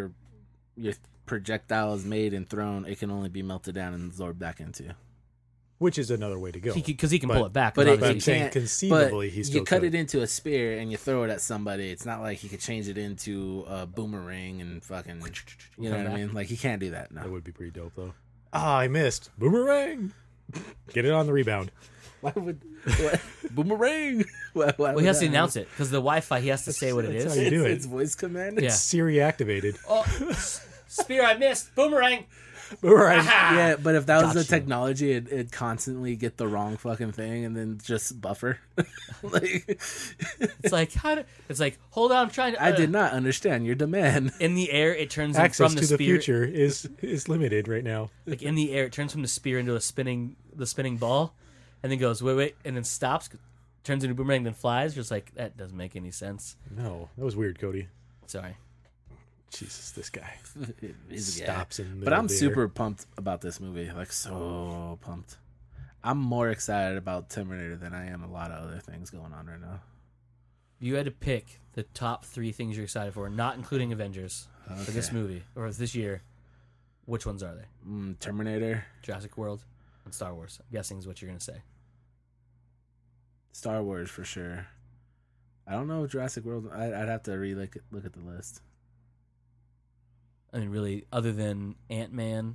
projectile is made and thrown, it can only be melted down and absorbed back into. Which is another way to go. because he can But- pull it back. But because it, But I'm you obviously- saying can't. conceivably but he still you cut could. it into a spear and you throw it at somebody. It's not like he could change it into a boomerang and fucking. You know Come what I back. mean? Like he can't do that. That No. would be pretty dope though. Ah, I missed. Boomerang. Get it on the rebound. Why would what? Boomerang? Why well, he has to that announce it because the Wi-Fi. He has to say what it That's is. how you do it. It's voice command. Yeah. Siri activated. Oh, spear! I missed. Boomerang. Boomerang. Yeah, but if that was the Gotcha. technology, it'd constantly get the wrong fucking thing and then just buffer. Like, It's like it's like hold on, I'm trying to. I did not understand your demand. In the air, it turns him Access from to the the spear. future is limited right now. Like in the air, it turns from the spear into the spinning ball, and then goes wait, and then stops, turns into a boomerang, then flies. Just like that doesn't make any sense. No, that was weird, Cody. Sorry. Jesus, this guy He's- yeah. stops in the middle But I'm of the super air. pumped about this movie. Like so pumped. I'm more excited about Terminator than I am a lot of other things going on right now. If you had to pick the top 3 things you're excited for, not including Avengers, for this Okay. movie or this year, which ones are they? Terminator, Jurassic World and Star Wars. I'm guessing is what you're gonna say. Star Wars for sure. I don't know if Jurassic World. I'd have to look at the list. I mean, really, other than Ant-Man.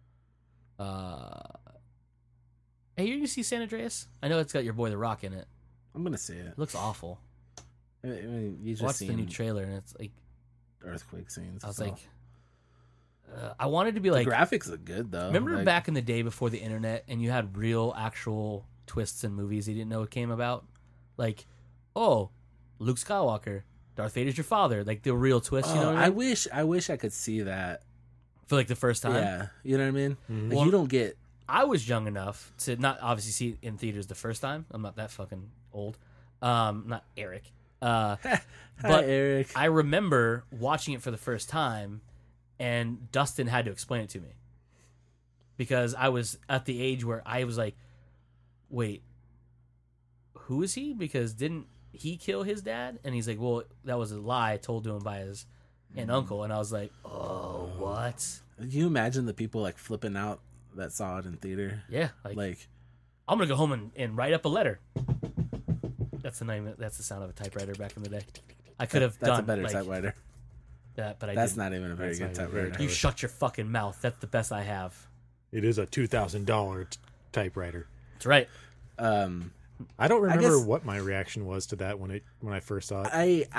Hey, you're gonna see San Andreas? I know it's got your boy The Rock in it. I'm gonna say it. It looks awful. I mean, you just Watch the new seen trailer, and it's like earthquake scenes. I was so. like, I wanted to be the like. graphics look good though. Remember Like, back in the day before the internet, and you had real, actual twists in movies you didn't know it came about, like, oh, Luke Skywalker, Darth Vader's your father, like the real twist. You know what I mean? I wish I could see that. For like the first time. Yeah, you know what I mean. Mm-hmm. Like, Well, you don't get. I was young enough to not obviously see it in theaters the first time. I'm not that fucking old. Not Eric. Hi, But Eric. I remember watching it for the first time, and Dustin had to explain it to me because I was at the age where I was like, "Wait, who is he?" Because didn't he kill his dad? And he's like, "Well, that was a lie told to him by his aunt and uncle." And I was like, "Oh, what?" Can you imagine the people like flipping out that saw it in theater? Yeah, like Like, I'm gonna go home and write up a letter. That's the name. That's the sound of a typewriter back in the day. I could have that's done a better like, typewriter. that, but I That's didn't. not even a very That's good not even very typewriter. You shut your fucking mouth. That's the best I have. It is a $2,000 typewriter. That's right. I don't remember guess- what my reaction was to that when I first saw it.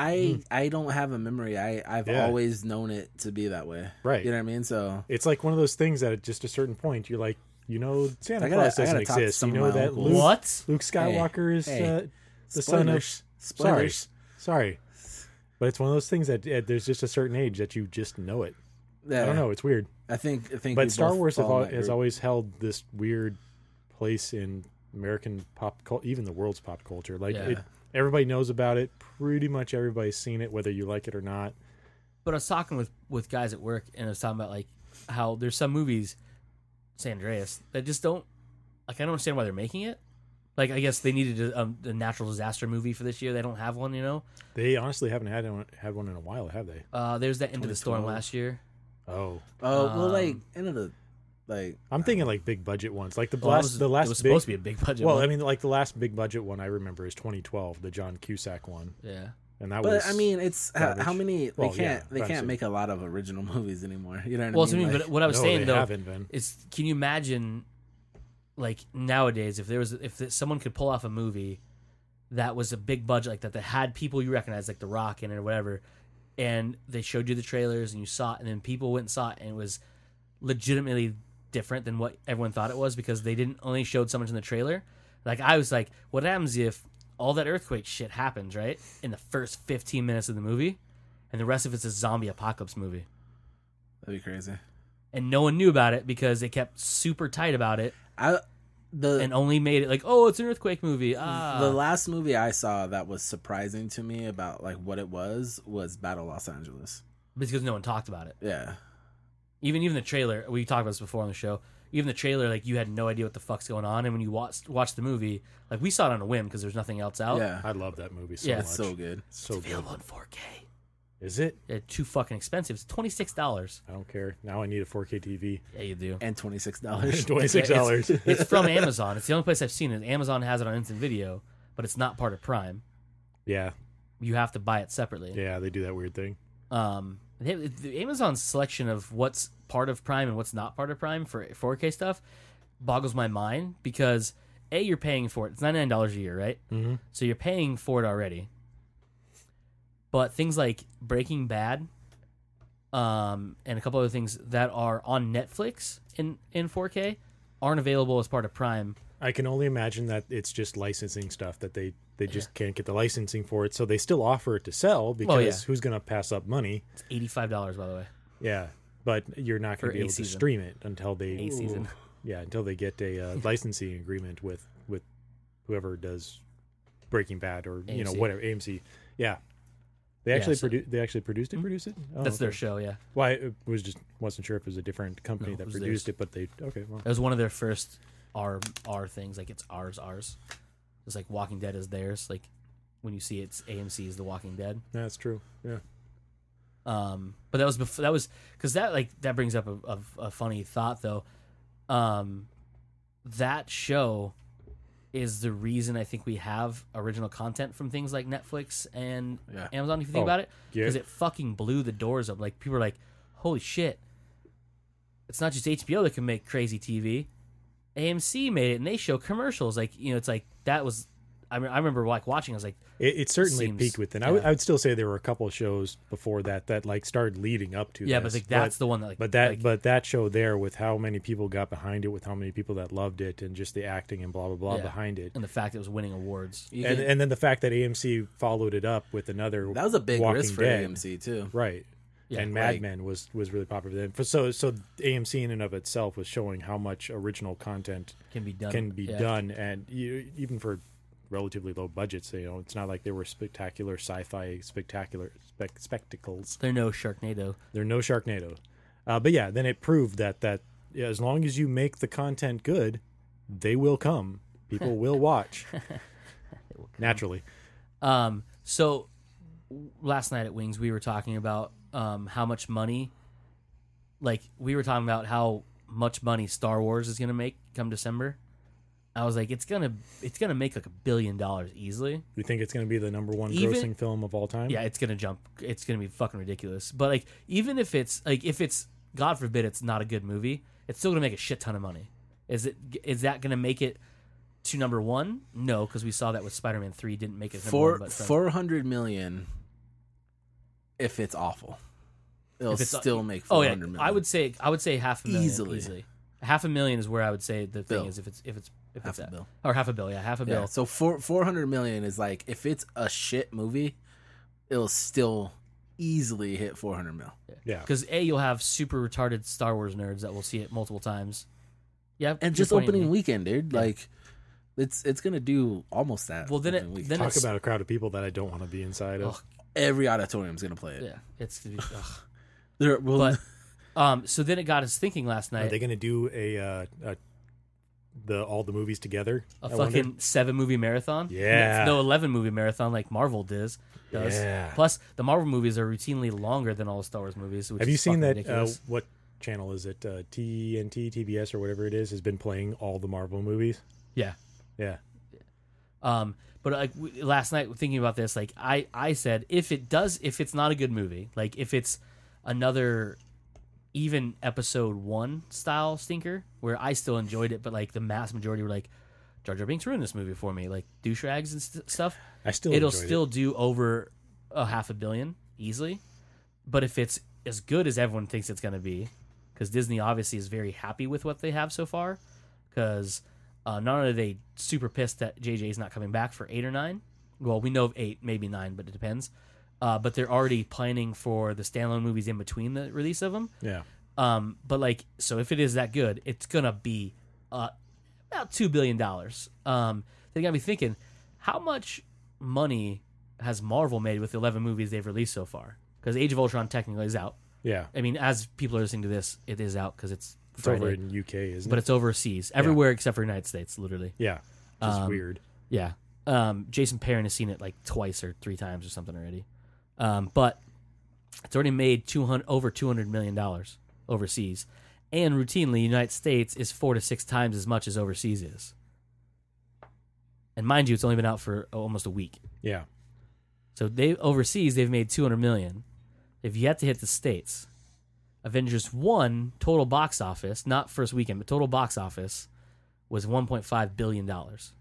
I don't have a memory. I've Yeah. always known it to be that way. Right. You know what I mean? So It's like one of those things that at just a certain point you're like, Santa I gotta- Claus I doesn't gotta talk to exist. some You of know my that uncles. What? Luke Skywalker is hey. the son of. Spoilers. Sorry, but it's one of those things that there's just a certain age that you just know it. Yeah. I don't know. It's weird. I think. But we Star both Wars fall in that has group. always held this weird place in American pop culture, even the world's pop culture. Like Yeah. everybody knows about it. Pretty much everybody's seen it, whether you like it or not. But I was talking with guys at work, and I was talking about like how there's some movies, San Andreas, that just don't like. I don't understand why they're making it. Like, I guess they needed a natural disaster movie for this year. They don't have one, you know. They honestly haven't had one in a while, have they? There's that Into the Storm 2012. last year. Oh, Oh well, like Um, into the like. I'm thinking like big budget ones, like the Well, last it big. was supposed to be a big budget. Well, one. I mean, like the last big budget one I remember is 2012, the John Cusack one, yeah. and that But was. I mean, it's garbage. how many Well, they yeah, can't they but I'm can't saying- make a lot of original movies anymore. You know what Well, I mean? but what I was no, saying they though haven't been. is, can you imagine, like nowadays, if someone could pull off a movie that was a big budget like that had people you recognize, like The Rock in it or whatever, and they showed you the trailers and you saw it, and then people went and saw it, and it was legitimately different than what everyone thought it was because they didn't only showed so much in the trailer. Like, I was like, what happens if all that earthquake shit happens right in the first 15 minutes of the movie, and the rest of it's a zombie apocalypse movie? That'd be crazy. And no one knew about it because they kept super tight about it The and only made it like, oh, it's an earthquake movie. Ah, the last movie I saw that was surprising to me about like what it was Battle Los Angeles. because no one talked about it. Yeah. Even the trailer, we talked about this before on the show. Even the trailer, like, you had no idea what the fuck's going on, and when you watched the movie, like, we saw it on a whim because there's nothing else out. Yeah. I love that movie so Yeah, much. It's so good. So It's good. available in 4K. Is it? They're too fucking expensive. It's $26. I don't care. Now I need a 4K TV. Yeah, you do. And $26. $26. It's from Amazon. It's the only place I've seen it. Amazon has it on instant video, but it's not part of Prime. Yeah, You have to buy it separately. yeah, they do that weird thing. The Amazon's selection of what's part of Prime and what's not part of Prime for 4K stuff boggles my mind because A, you're paying for it. It's $99 a year, right? Mm-hmm. So you're paying for it already. But things like Breaking Bad, and a couple other things that are on Netflix in 4K aren't available as part of Prime. I can only imagine that it's just licensing stuff that they just can't get the licensing for it, so they still offer it to sell because yeah. who's going to pass up money? It's $85, by the way. Yeah, but you're not For going to be a able to season. stream it until they A season. Yeah, until they get a licensing agreement with whoever does Breaking Bad or AMC. whatever AMC. Yeah, they Yeah, actually so- they actually produced it. Oh, That's their okay. show, yeah. Well, I wasn't sure if it was a different company No, that it was produced theirs. it, but they okay. Well, It was one of their first R things. Like, it's ours. It's like Walking Dead is theirs. Like, when you see it's AMC's The Walking Dead. that's true. Yeah. But that was because that brings up a funny thought though. That show is the reason I think we have original content from things like Netflix and Yeah. Amazon. If you think Oh, about it, yeah. because it fucking blew the doors up. Like, people are like, "Holy shit!" It's not just HBO that can make crazy TV. AMC made it, and they show commercials. Like, it's like that was. I remember like watching. I was like, It certainly Seems- peaked within. yeah. I would still say there were a couple of shows before that like started leading up to. yeah, this, but like that's the one that like. but that show there with how many people got behind it, with how many people that loved it, and just the acting and blah blah blah Yeah. behind it, and the fact it was winning awards. You and can- and then the fact that AMC followed it up with another. that was a big Walking risk for Dead. AMC too. Right. Yeah, and Mad like- Men was really popular then. So AMC in and of itself was showing how much original content Can be done. can be Yeah. done, and even for relatively low budgets, it's not like they were spectacular sci-fi spectacles. They're no Sharknado. They're no Sharknado. But yeah, then it proved that as long as you make the content good, they will come. People will watch. Naturally. So last night at Wings, we were talking about how much money, like we were talking about how much money Star Wars is going to make come December. I was like, it's gonna make like $1 billion easily. You think it's going to be the number one Even- grossing film of all time? Yeah, it's gonna jump. It's gonna be fucking ridiculous. But like, even if it's God forbid it's not a good movie, it's still gonna make a shit ton of money. Is that gonna make it to number one? No, because we saw that with Spider-Man 3 didn't make it number one. But 400 million. If it's awful, it'll still make 400 million. I would say $500,000 Easily. $500,000 is where I would say the thing Bill. is if it's Half a that. bill. Or half a bill, half a bill. So 400 million is like, if it's a shit movie, it'll still easily hit 400 mil. Yeah. Because you'll have super retarded Star Wars nerds that will see it multiple times. Yeah, And just opening weekend, dude. Like, it's gonna do almost that. Well, then opening weekend. Talk about a crowd of people that I don't want to be inside of. Every auditorium's gonna play it. Yeah, it's gonna be. Ugh. There, well, But so then it got us thinking last Are night. they going to do all the movies together? A I wonder? fucking 7-movie marathon. Yeah. No 11-movie marathon like Marvel does. Yeah. Plus, the Marvel movies are routinely longer than all the Star Wars movies. Which Have you is seen fucking that? ridiculous. What channel is it? TNT, TBS, or whatever it is, has been playing all the Marvel movies. Yeah. Yeah. But like last night thinking about this, like I said, if it's not a good movie, like if it's another even episode 1 style stinker where I still enjoyed it, but like the mass majority were like, Jar Jar Binks ruined this movie for me, like douchebags and stuff. It'll It'll still do over $500 million easily. But if it's as good as everyone thinks it's going to be, because Disney obviously is very happy with what they have so far, because not only are they super pissed that JJ is not coming back for 8 or 9. Well, we know of 8, maybe 9, but it depends. But they're already planning for the standalone movies in between the release of them. Yeah. But like, so if it is that good, it's gonna be about $2 billion. They got me thinking, how much money has Marvel made with the 11 movies they've released so far? Because Age of Ultron technically is out. Yeah. I mean, as people are listening to this, it is out because it's It's Friday, over in UK, isn't but it? it's overseas, everywhere except for the United States, literally. Yeah. Just weird. Yeah. Jason Perrin has seen it like twice or 3 times or something already. But it's already made over $200 million overseas. And routinely, the United States is 4 to 6 times as much as overseas is. And mind you, it's only been out for almost a week. Yeah. So overseas, they've made $200 million. They've yet to hit the States. Avengers 1 total box office, not first weekend, but total box office was $1.5 billion.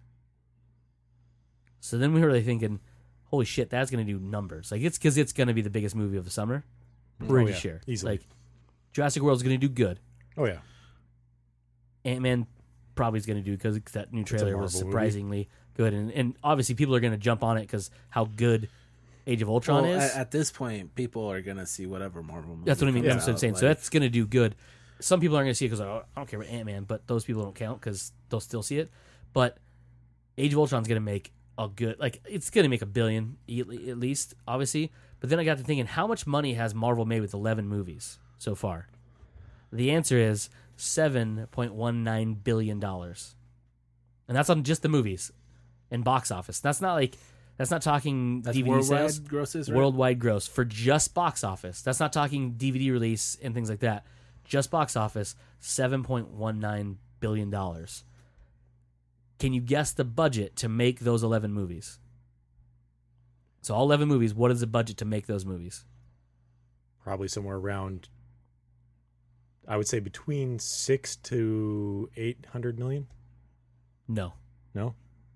So then we were really thinking, holy shit, that's going to do numbers. Like, it's because it's going to be the biggest movie of the summer. Pretty yeah, sure. easily. Like, Jurassic World's going to do good. Oh, yeah. Ant-Man probably is going to do because that new trailer was Marvel movie. surprisingly good. And obviously people are going to jump on it because how good Age of Ultron well, is. at this point, people are gonna see whatever Marvel movie. That's what I mean. comes That's what I'm out, saying. like- So that's going to do good. Some people aren't going to see it because I don't care about Ant-Man, but those people don't count because they'll still see it. But Age of Ultron's going to make a good, like, it's going to make $1 billion at least, obviously. But then I got to thinking, how much money has Marvel made with 11 movies so far? The answer is $7.19 billion. And that's on just the movies and box office. That's not talking That's DVD worldwide sales. grosses, right? Worldwide gross for just box office. That's not talking DVD release and things like that. Just box office, $7.19 billion. Can you guess the budget to make those 11 movies? So all 11 movies, what is the budget to make those movies? Probably somewhere around, I would say between 6 to 800 million. No. No?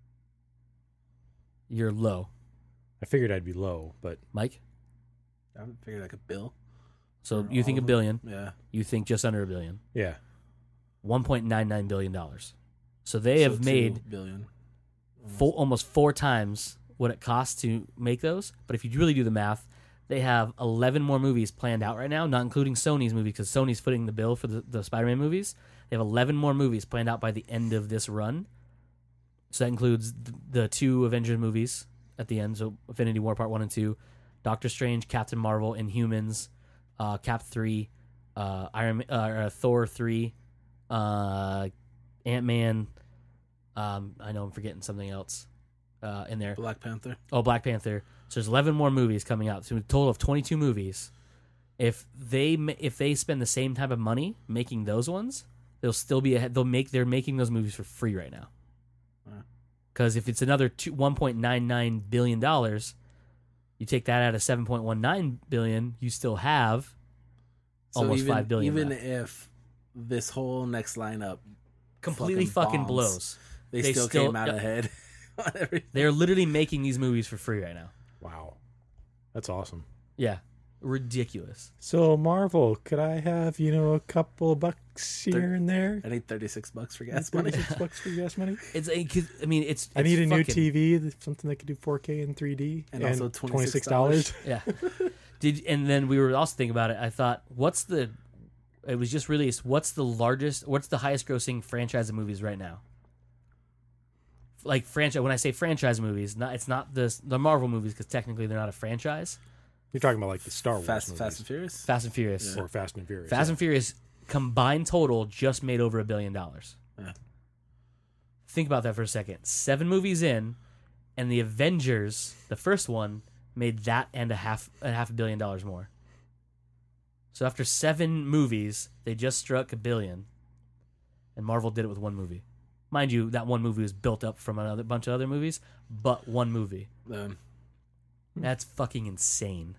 You're low. I figured I'd be low, but Mike? I would figure like $1 billion. So For you think all $1 of billion. Yeah. You think just under $1 billion. yeah. $1.99 billion. So they have So made $2 billion. almost 4 times what it costs to make those. But if you really do the math, they have 11 more movies planned out right now, not including Sony's movie, because Sony's footing the bill for the Spider-Man movies. They have 11 more movies planned out by the end of this run. So that includes the 2 Avengers movies at the end, so Infinity War Part 1 and 2, Doctor Strange, Captain Marvel, Inhumans, Cap 3, Thor 3, Ant-Man. I know I'm forgetting something else in there. Black Panther. Oh, Black Panther. So there's 11 more movies coming out. So a total of 22 movies. If they spend the same type of money making those ones, they'll still be ahead. They're making those movies for free right now. Because if it's another $1.99 billion, you take that out of $7.19 billion, you still have almost $5 billion Even left. if this whole next lineup Completely fucking bombs, blows. they They still still- came out yep. ahead on everything. They're literally making these movies for free right now. Wow, that's awesome. Yeah, ridiculous. So Marvel, could I have a couple bucks here and there? I need $36 for gas money. $36 for gas money. It's I mean it's I need a new fucking- TV, something that could do 4K and 3D, And also $26. Yeah. And then we were also thinking about it. I thought, it was just released. What's the highest grossing franchise of movies right now? Like franchise. When I say franchise movies, it's not the Marvel movies because technically they're not a franchise. You're talking about like the Star Wars Fast movies. and Furious. Fast and Furious. Or Fast and Furious. Fast and Furious combined total just made over $1 billion. Yeah. Think about that for a second. 7 movies in, and the Avengers, the first one, made that and a half $1 billion more. So after 7 movies, they just struck $1 billion, and Marvel did it with 1 movie. Mind you, that 1 movie was built up from another bunch of other movies, but 1 movie. That's fucking insane.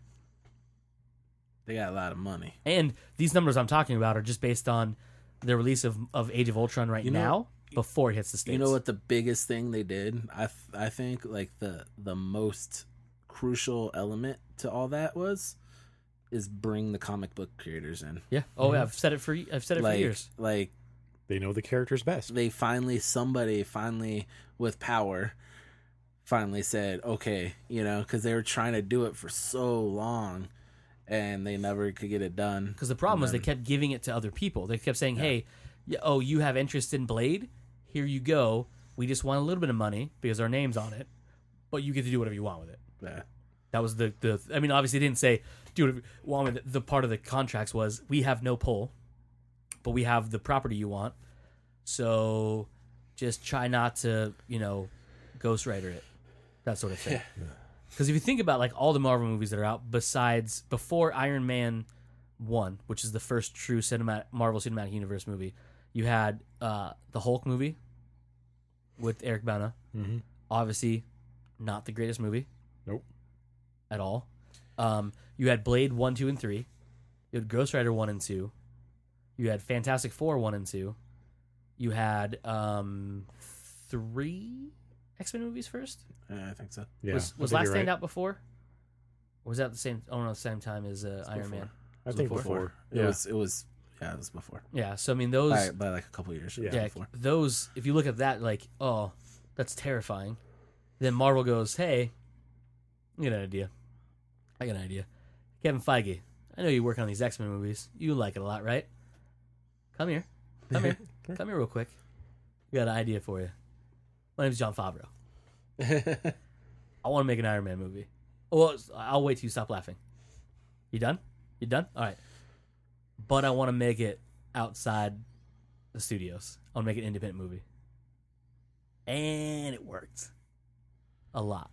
They got a lot of money. And these numbers I'm talking about are just based on the release of Age of Ultron now, before it hits the States. You know what the biggest thing they did? I think like the most crucial element to all that is bring the comic book creators in. Yeah. Oh, yeah. I've said it for years. Like They know the characters best. somebody with power finally said, okay, because they were trying to do it for so long and they never could get it done. Because the problem was they kept giving it to other people. They kept saying, hey, you have interest in Blade? Here you go. We just want a little bit of money because our name's on it, but you get to do whatever you want with it. Yeah. That was I mean, obviously they didn't say, do whatever you want with it. The part of the contracts was, we have no pull, but we have the property you want. So just try not to, Ghost Rider it. That sort of thing. Because if you think about like all the Marvel movies that are out, before Iron Man 1, which is the first true Marvel Cinematic Universe movie, you had the Hulk movie with Eric Bana. Mm-hmm. Obviously, not the greatest movie. Nope. At all. You had Blade 1, 2, and 3. You had Ghost Rider 1 and 2. You had Fantastic Four 1 and 2. You had 3 X-Men movies first. I think so. Yeah. Was I Last think Stand you're out before? Or was that the same? Oh no, the same time as Iron Man. I think before? before. It was before. Yeah, so I mean those. By like a couple years. It was Yeah, before. those. If you look at that, like, oh, that's terrifying. Then Marvel goes, hey, I got an idea. Kevin Feige, I know you work on these X-Men movies. You like it a lot, right? Come here. Come here real quick. We got an idea for you. My name's Jon Favreau. I want to make an Iron Man movie. Well, I'll wait till you stop laughing. You done? All right. But I want to make it outside the studios. I want to make an independent movie. And it worked. A lot.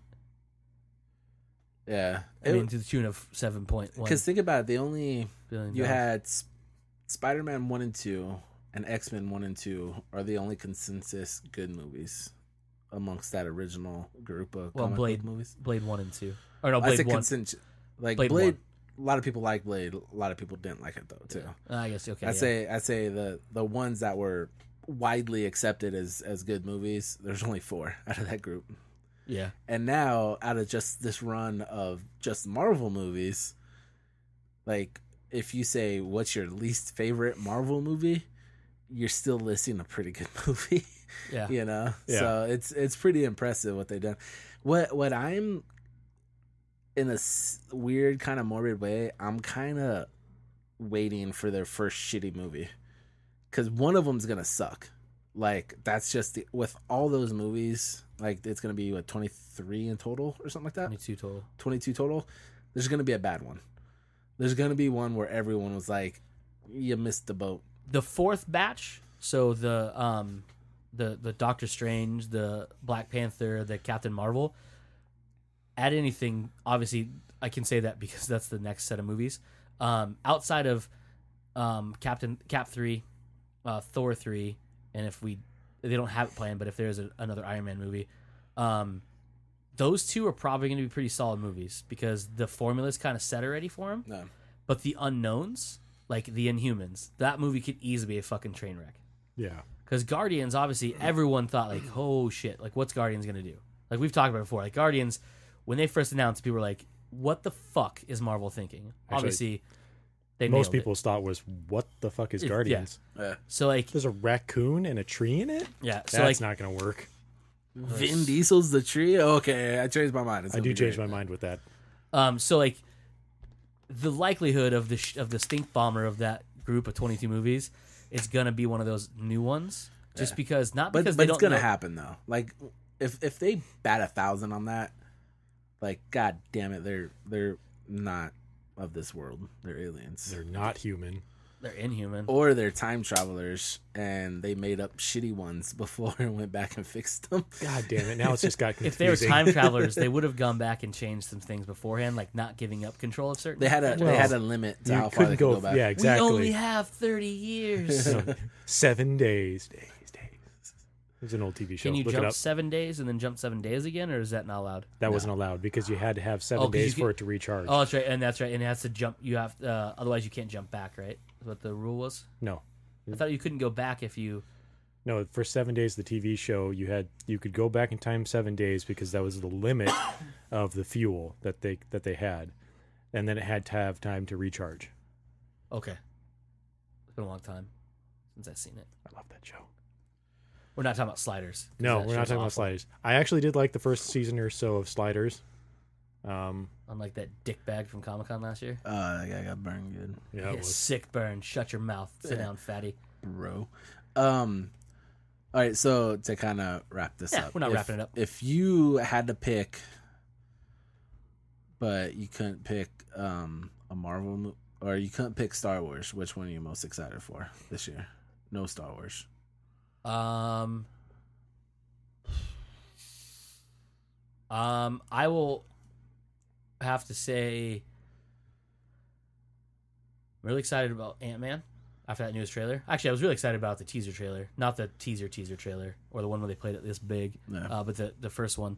Yeah. I mean, to the tune of 7.1 Because think about it, billion. you had Spider-Man 1 and 2 and X-Men 1 and 2 are the only consensus good movies amongst that original group of comic book movies. Blade 1 and 2. Or no, I Blade said 1. consensus. Like Blade Blade, 1. a lot of people like Blade. A lot of people didn't like it though too. I guess okay. I say the ones that were widely accepted as good movies. There's only 4 out of that group. Yeah. And now, out of just this run of just Marvel movies, like, if you say, what's your least favorite Marvel movie, you're still listing a pretty good movie. Yeah. Yeah. So it's pretty impressive what they've done. What I'm, in a weird kind of morbid way, I'm kind of waiting for their first shitty movie. Because one of them's going to suck. Like, that's just with all those movies, like, it's going to be 23 in total or something like that. 22 total. There's going to be a bad one. There's going to be one where everyone was like, you missed the boat. The 4th batch, so the Doctor Strange, the Black Panther, the Captain Marvel, add anything, obviously I can say that because that's the next set of movies. Outside of Cap 3, Thor 3, and if they don't have it planned, but if there's another Iron Man movie, those 2 are probably going to be pretty solid movies because the formula's kind of set already for them. No. But the unknowns, like the Inhumans, that movie could easily be a fucking train wreck. Yeah. Because Guardians, obviously, everyone thought, like, oh, shit, like, what's Guardians going to do? Like, we've talked about it before. Like, Guardians, when they first announced, people were like, what the fuck is Marvel thinking? Actually, Obviously, they Most nailed people's thought was, what the fuck is Guardians? Yeah. it. So, like, There's a raccoon and a tree in it? yeah. So, That's like, not going to work. Vin Diesel's the tree. Okay, I changed my mind. It's I gonna do be change great. my mind with that. so, like, the likelihood of the stink bomber of that group of 22 movies is going to be one of those new ones. Just because, not because But they it's don't gonna know. happen though. Like if they bat 1,000 on that, like god damn it, they're not of this world. They're aliens. They're not human. They're inhuman. Or they're time travelers and they made up shitty ones before and went back and fixed them. God damn it. Now it's just got confusing. If they were time travelers, they would have gone back and changed some things beforehand, like not giving up control of certain. They had a limit to You how far they couldn't could go, go back. yeah, exactly. We only have 30 years. No, 7 days. It was an old TV show. Can you Look it jump up. 7 days and then jump 7 days again, or is that not allowed? That wasn't allowed because you had to have 7 'cause days you for could- it to recharge. Oh, that's right, and it has to jump. You have otherwise you can't jump back, right? Is what the rule was. No. I thought you couldn't go back if you. No, for 7 days, the TV show, you could go back in time 7 days because that was the limit of the fuel that they had, and then it had to have time to recharge. Okay, it's been a long time since I've seen it. I love that show. We're not talking about Sliders. 'cause No, that we're not show's talking about awful. Sliders. I actually did like the first season or so of Sliders. Unlike that dick bag from Comic-Con last year. That guy got burned good, Yeah, Yeah, it was. sick burn. Shut your mouth. Sit down, fatty. bro. All right, so to kind of wrap this Yeah, up, we're not wrapping it up. If you had to pick, but you couldn't pick a Marvel or you couldn't pick Star Wars, which one are you most excited for this year? No Star Wars. I will have to say I'm really excited about Ant-Man after that newest trailer. Actually, I was really excited about the teaser trailer, not the teaser trailer or the one where they played it this big, Yeah. but the first one.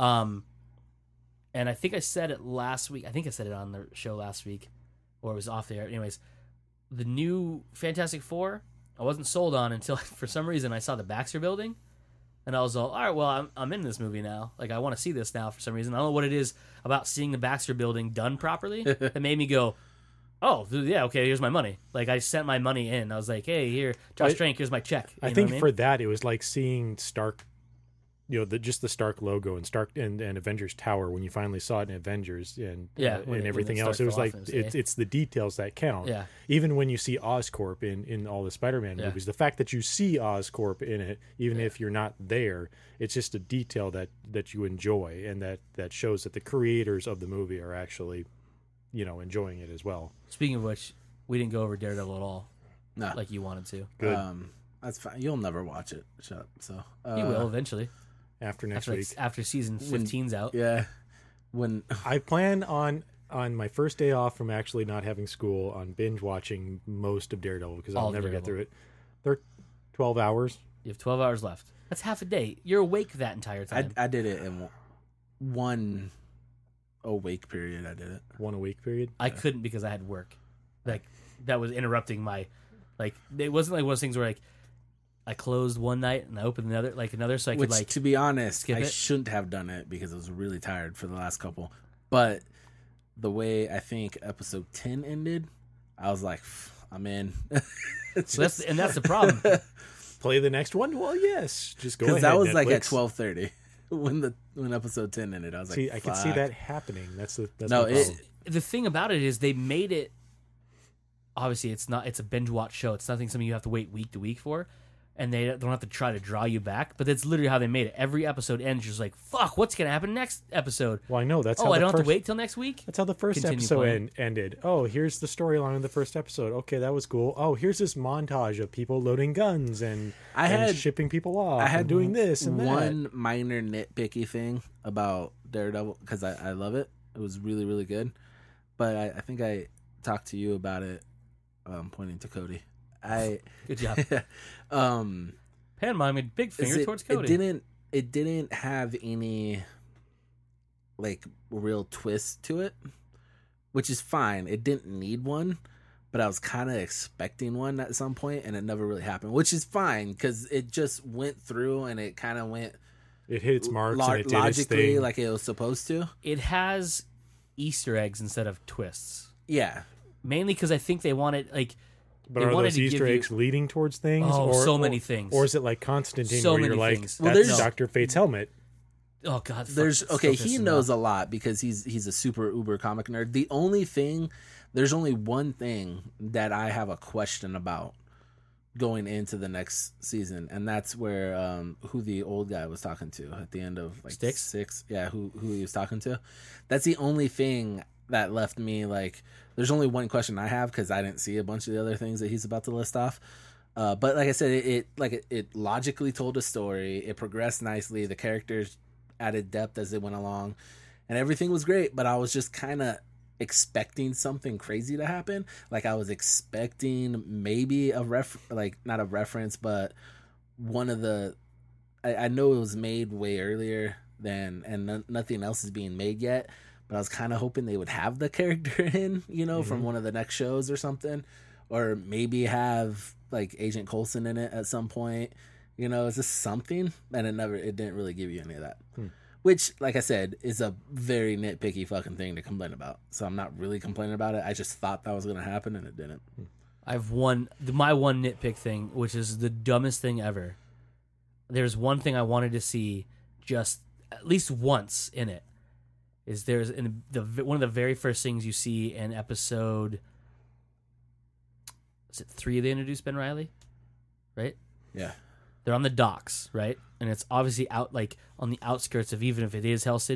And I think I said it last week. I think I said it on the show last week, or it was off the air. Anyways, the new Fantastic Four, I wasn't sold on until for some reason I saw the Baxter Building. And I was all right, well, I'm in this movie now. Like, I want to see this now for some reason. I don't know what it is about seeing the Baxter Building done properly that made me go, oh, yeah, okay, here's my money. Like, I sent my money in. I was like, hey, here, Josh Trank, here's my check. You I know think what I mean? for that, it was like seeing Stark, just the Stark logo and Stark and Avengers Tower when you finally saw it in Avengers and when and everything it else. starts It was to like fall off and it's the details that count. Yeah. Even when you see Oscorp in all the Spider-Man Yeah. movies, the fact that you see Oscorp in it, even if you're not there, it's just a detail that you enjoy and that shows that the creators of the movie are actually, enjoying it as well. Speaking of which, we didn't go over Daredevil at all, No, like you wanted to. Good. that's fine. You'll never watch it. Shut up. So You will eventually After next after week, after season 15's out. Yeah, when I plan on my first day off from actually not having school on binge watching most of Daredevil because All I'll of never get Daredevil. through it. They're 12 hours. You have 12 hours left. That's half a day. You're awake that entire I time. did it in one awake period. I did it. 1 a week period. I couldn't because I had work. Like, that was interrupting my, like, it wasn't like one of those things where, like, I closed one night and I opened another, so I Which, could, like, to be honest, skip I it. shouldn't have done it because I was really tired for the last couple. But the way I think episode 10 ended, I was like, I'm in. so that's the problem. Play the next one? Well, yes. Just go ahead. Because that was like at Netflix. 12:30 when episode 10 ended. I was See, like, I can see fuck. that happening. That's No, my problem. The thing about it is they made it, obviously it's a binge watch show. It's nothing something you have to wait week to week for. And they don't have to try to draw you back, but that's literally how they made it. Every episode ends just like, fuck, what's going to happen next episode? Well, I know that's Oh, how I the don't have first, to wait till next week? That's how the first Continue episode playing. ended. Oh, here's the storyline of the first episode. Okay, that was cool. Oh, here's this montage of people loading guns and shipping people off. I had and doing this and one that. minor nitpicky thing about Daredevil because I love it. It was really, really good. But I think I talked to you about it, pointing to Cody. Good job. Pantomime, big finger towards Cody. It didn't have any like real twist to it, which is fine. It didn't need one, but I was kind of expecting one at some point, and it never really happened, which is fine because it just went through and it kind of went. It hit its marks and it did its logically thing. like it was supposed to. It has Easter eggs instead of twists. Yeah, Mainly because I think they wanted like. But they are wanted those to Easter give you- eggs leading towards things? Oh, or, so many things. Or is it like Constantine So where you're many like, things. Well, that's there's- Dr. Fate's helmet? Oh God, there's fuck, okay. still He pisses me knows off. a lot because he's a super uber comic nerd. The only thing, there's only one thing that I have a question about going into the next season, and that's where who the old guy was talking to at the end of like Styx? 6. Yeah, who he was talking to. That's the only thing that left me like. There's only one question I have because I didn't see a bunch of the other things that he's about to list off. But like I said, it logically told a story. It progressed nicely. The characters added depth as they went along, and everything was great. But I was just kind of expecting something crazy to happen. Like I was expecting maybe not a reference, but one of the. I know it was made way earlier and nothing else is being made yet. But I was kind of hoping they would have the character in, from one of the next shows or something, or maybe have like Agent Coulson in it at some point. It's just something, and it didn't really give you any of that. Which, like I said, is a very nitpicky fucking thing to complain about. So I'm not really complaining about it. I just thought that was going to happen, and it didn't. I've my one nitpick thing, which is the dumbest thing ever. There's one thing I wanted to see just at least once in it. Is there's in one of the very first things you see in episode, is it 3 they introduced Ben Reilly, right? Yeah. They're on the docks, right? And it's obviously out like on the outskirts of, even if it is Hell's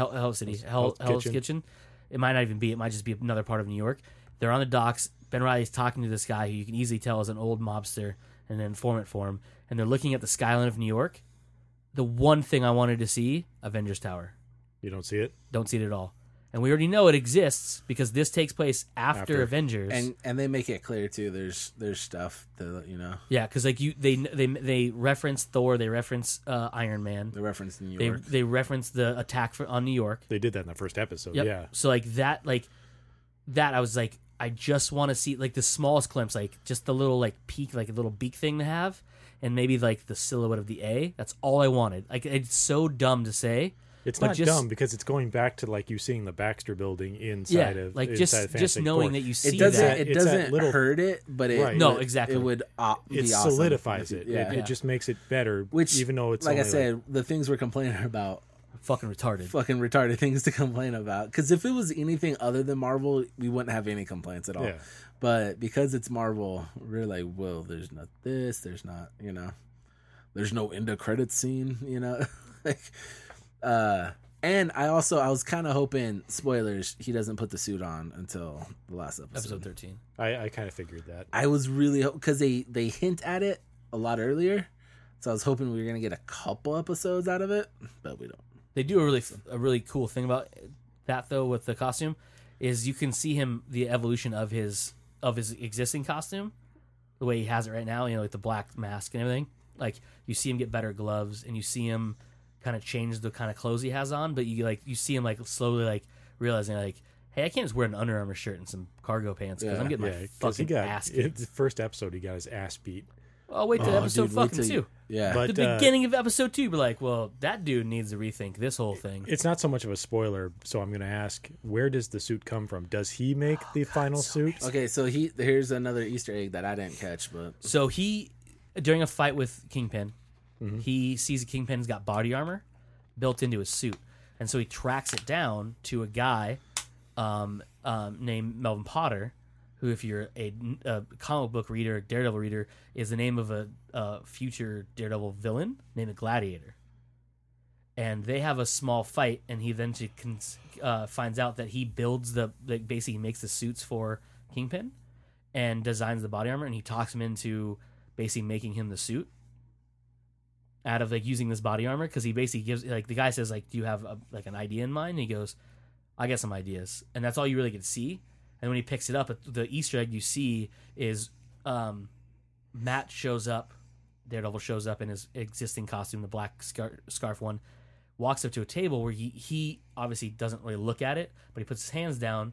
Kitchen. It might not even be. It might just be another part of New York. They're on the docks. Ben Reilly's talking to this guy who you can easily tell is an old mobster and an informant for him. And they're looking at the skyline of New York. The one thing I wanted to see, Avengers Tower. You don't see it? Don't see it at all. And we already know it exists because this takes place after Avengers. And they make it clear too. There's stuff that Yeah, because like they reference Thor, they reference Iron Man, the reference to New York. they reference the attack on New York. They did that in the first episode, Yep. yeah. So like that I was like, I just want to see like the smallest glimpse, like just the little like peak, like a little beak thing to have, and maybe like the silhouette of the A. That's all I wanted. Like it's so dumb to say. It's but not just, dumb because it's going back to like you seeing the Baxter Building inside of like inside of just Fantastic knowing Four. that you see It doesn't. that. It It's that doesn't little- hurt it, but it Right. No, would- exactly. It would be It awesome solidifies if it. Yeah. It just makes it better. Which, even though it's like I only said, the things we're complaining about, Fucking retarded. fucking retarded things to complain about. Because if it was anything other than Marvel, we wouldn't have any complaints at all. Yeah. But because it's Marvel, we're like, well, there's not this, there's not, there's no end of credits scene, like, and I was kind of hoping, spoilers, he doesn't put the suit on until the last Episode 13. I kind of figured that. I was really because they hint at it a lot earlier, so I was hoping we were gonna get a couple episodes out of it, but we don't. They do a really cool thing about that though with the costume is you can see the evolution of his existing costume, the way he has it right now. Like the black mask and everything. Like you see him get better gloves, and you see him kind of change the kind of clothes he has on. But you see him like slowly like realizing like, hey, I can't just wear an Under Armour shirt and some cargo pants because I'm getting my fucking ass kicked. The first episode he got his ass beat. I'll wait till episode dude, wait fucking till 2. Yeah, But The beginning of episode 2, you're like, well, that dude needs to rethink this whole thing. it's not so much of a spoiler, so I'm going to ask, where does the suit come from? Does he make the final suit? okay. So here's another Easter egg that I didn't catch, but So he, during a fight with Kingpin, he sees Kingpin's got body armor built into his suit, and so he tracks it down to a guy named Melvin Potter, who, if you're a comic book reader, Daredevil reader, is the name of a future Daredevil villain named Gladiator. And they have a small fight, and he then finds out that he builds basically makes the suits for Kingpin and designs the body armor, and he talks him into basically making him the suit out of like using this body armor, because he basically gives like the guy says like, do you have like an idea in mind? And he goes, I got some ideas, and that's all you really get to see. And when he picks it up, the Easter egg you see is Matt shows up, Daredevil shows up in his existing costume, the black scarf one, walks up to a table where he obviously doesn't really look at it, but he puts his hands down,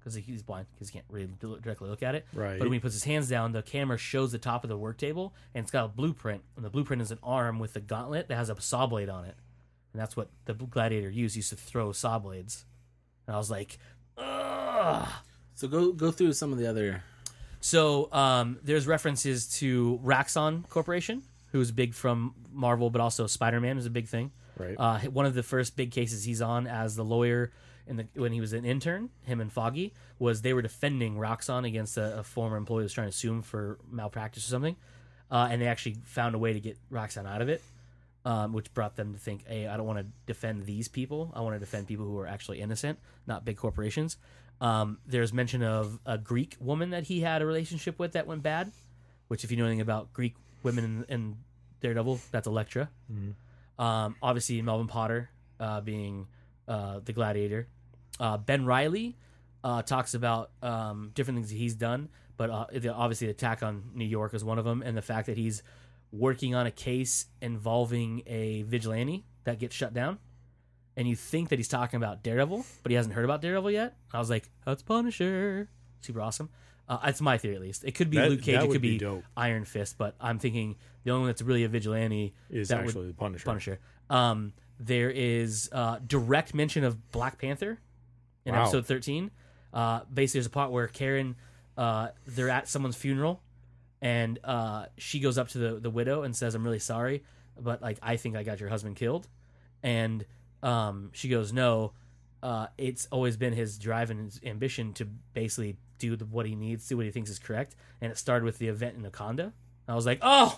because he's blind because he can't really directly look at it. Right. But when he puts his hands down, the camera shows the top of the work table, and it's got a blueprint. And the blueprint is an arm with a gauntlet that has a saw blade on it, and that's what the gladiator used to throw saw blades. And I was like, ugh. So go through some of the other. So there's references to Raxon Corporation, who's big from Marvel, but also Spider-Man is a big thing. Right. One of the first big cases he's on as the lawyer when he was an intern, him and Foggy, was they were defending Roxxon against a former employee who was trying to sue him for malpractice or something. And they actually found a way to get Roxxon out of it, which brought them to think, hey, I don't want to defend these people. I want to defend people who are actually innocent, not big corporations. There's mention of a Greek woman that he had a relationship with that went bad, which if you know anything about Greek women in Daredevil, that's Elektra. Mm-hmm. Obviously, Melvin Potter being the Gladiator. Ben Reilly talks about different things that he's done, but obviously the attack on New York is one of them, and the fact that he's working on a case involving a vigilante that gets shut down. And you think that he's talking about Daredevil, but he hasn't heard about Daredevil yet. I was like, that's Punisher. Super awesome. It's my theory, at least. It could be Luke Cage. It could be dope. Iron Fist, but I'm thinking the only one that's really a vigilante is that actually the Punisher. There is direct mention of Black Panther in episode 13. Basically, there's a part where Karen, they're at someone's funeral, and she goes up to the widow and says, I'm really sorry, but like I think I got your husband killed. And she goes, no, it's always been his drive and his ambition to basically do what he needs, do what he thinks is correct. And it started with the event in Wakanda. I was like, oh,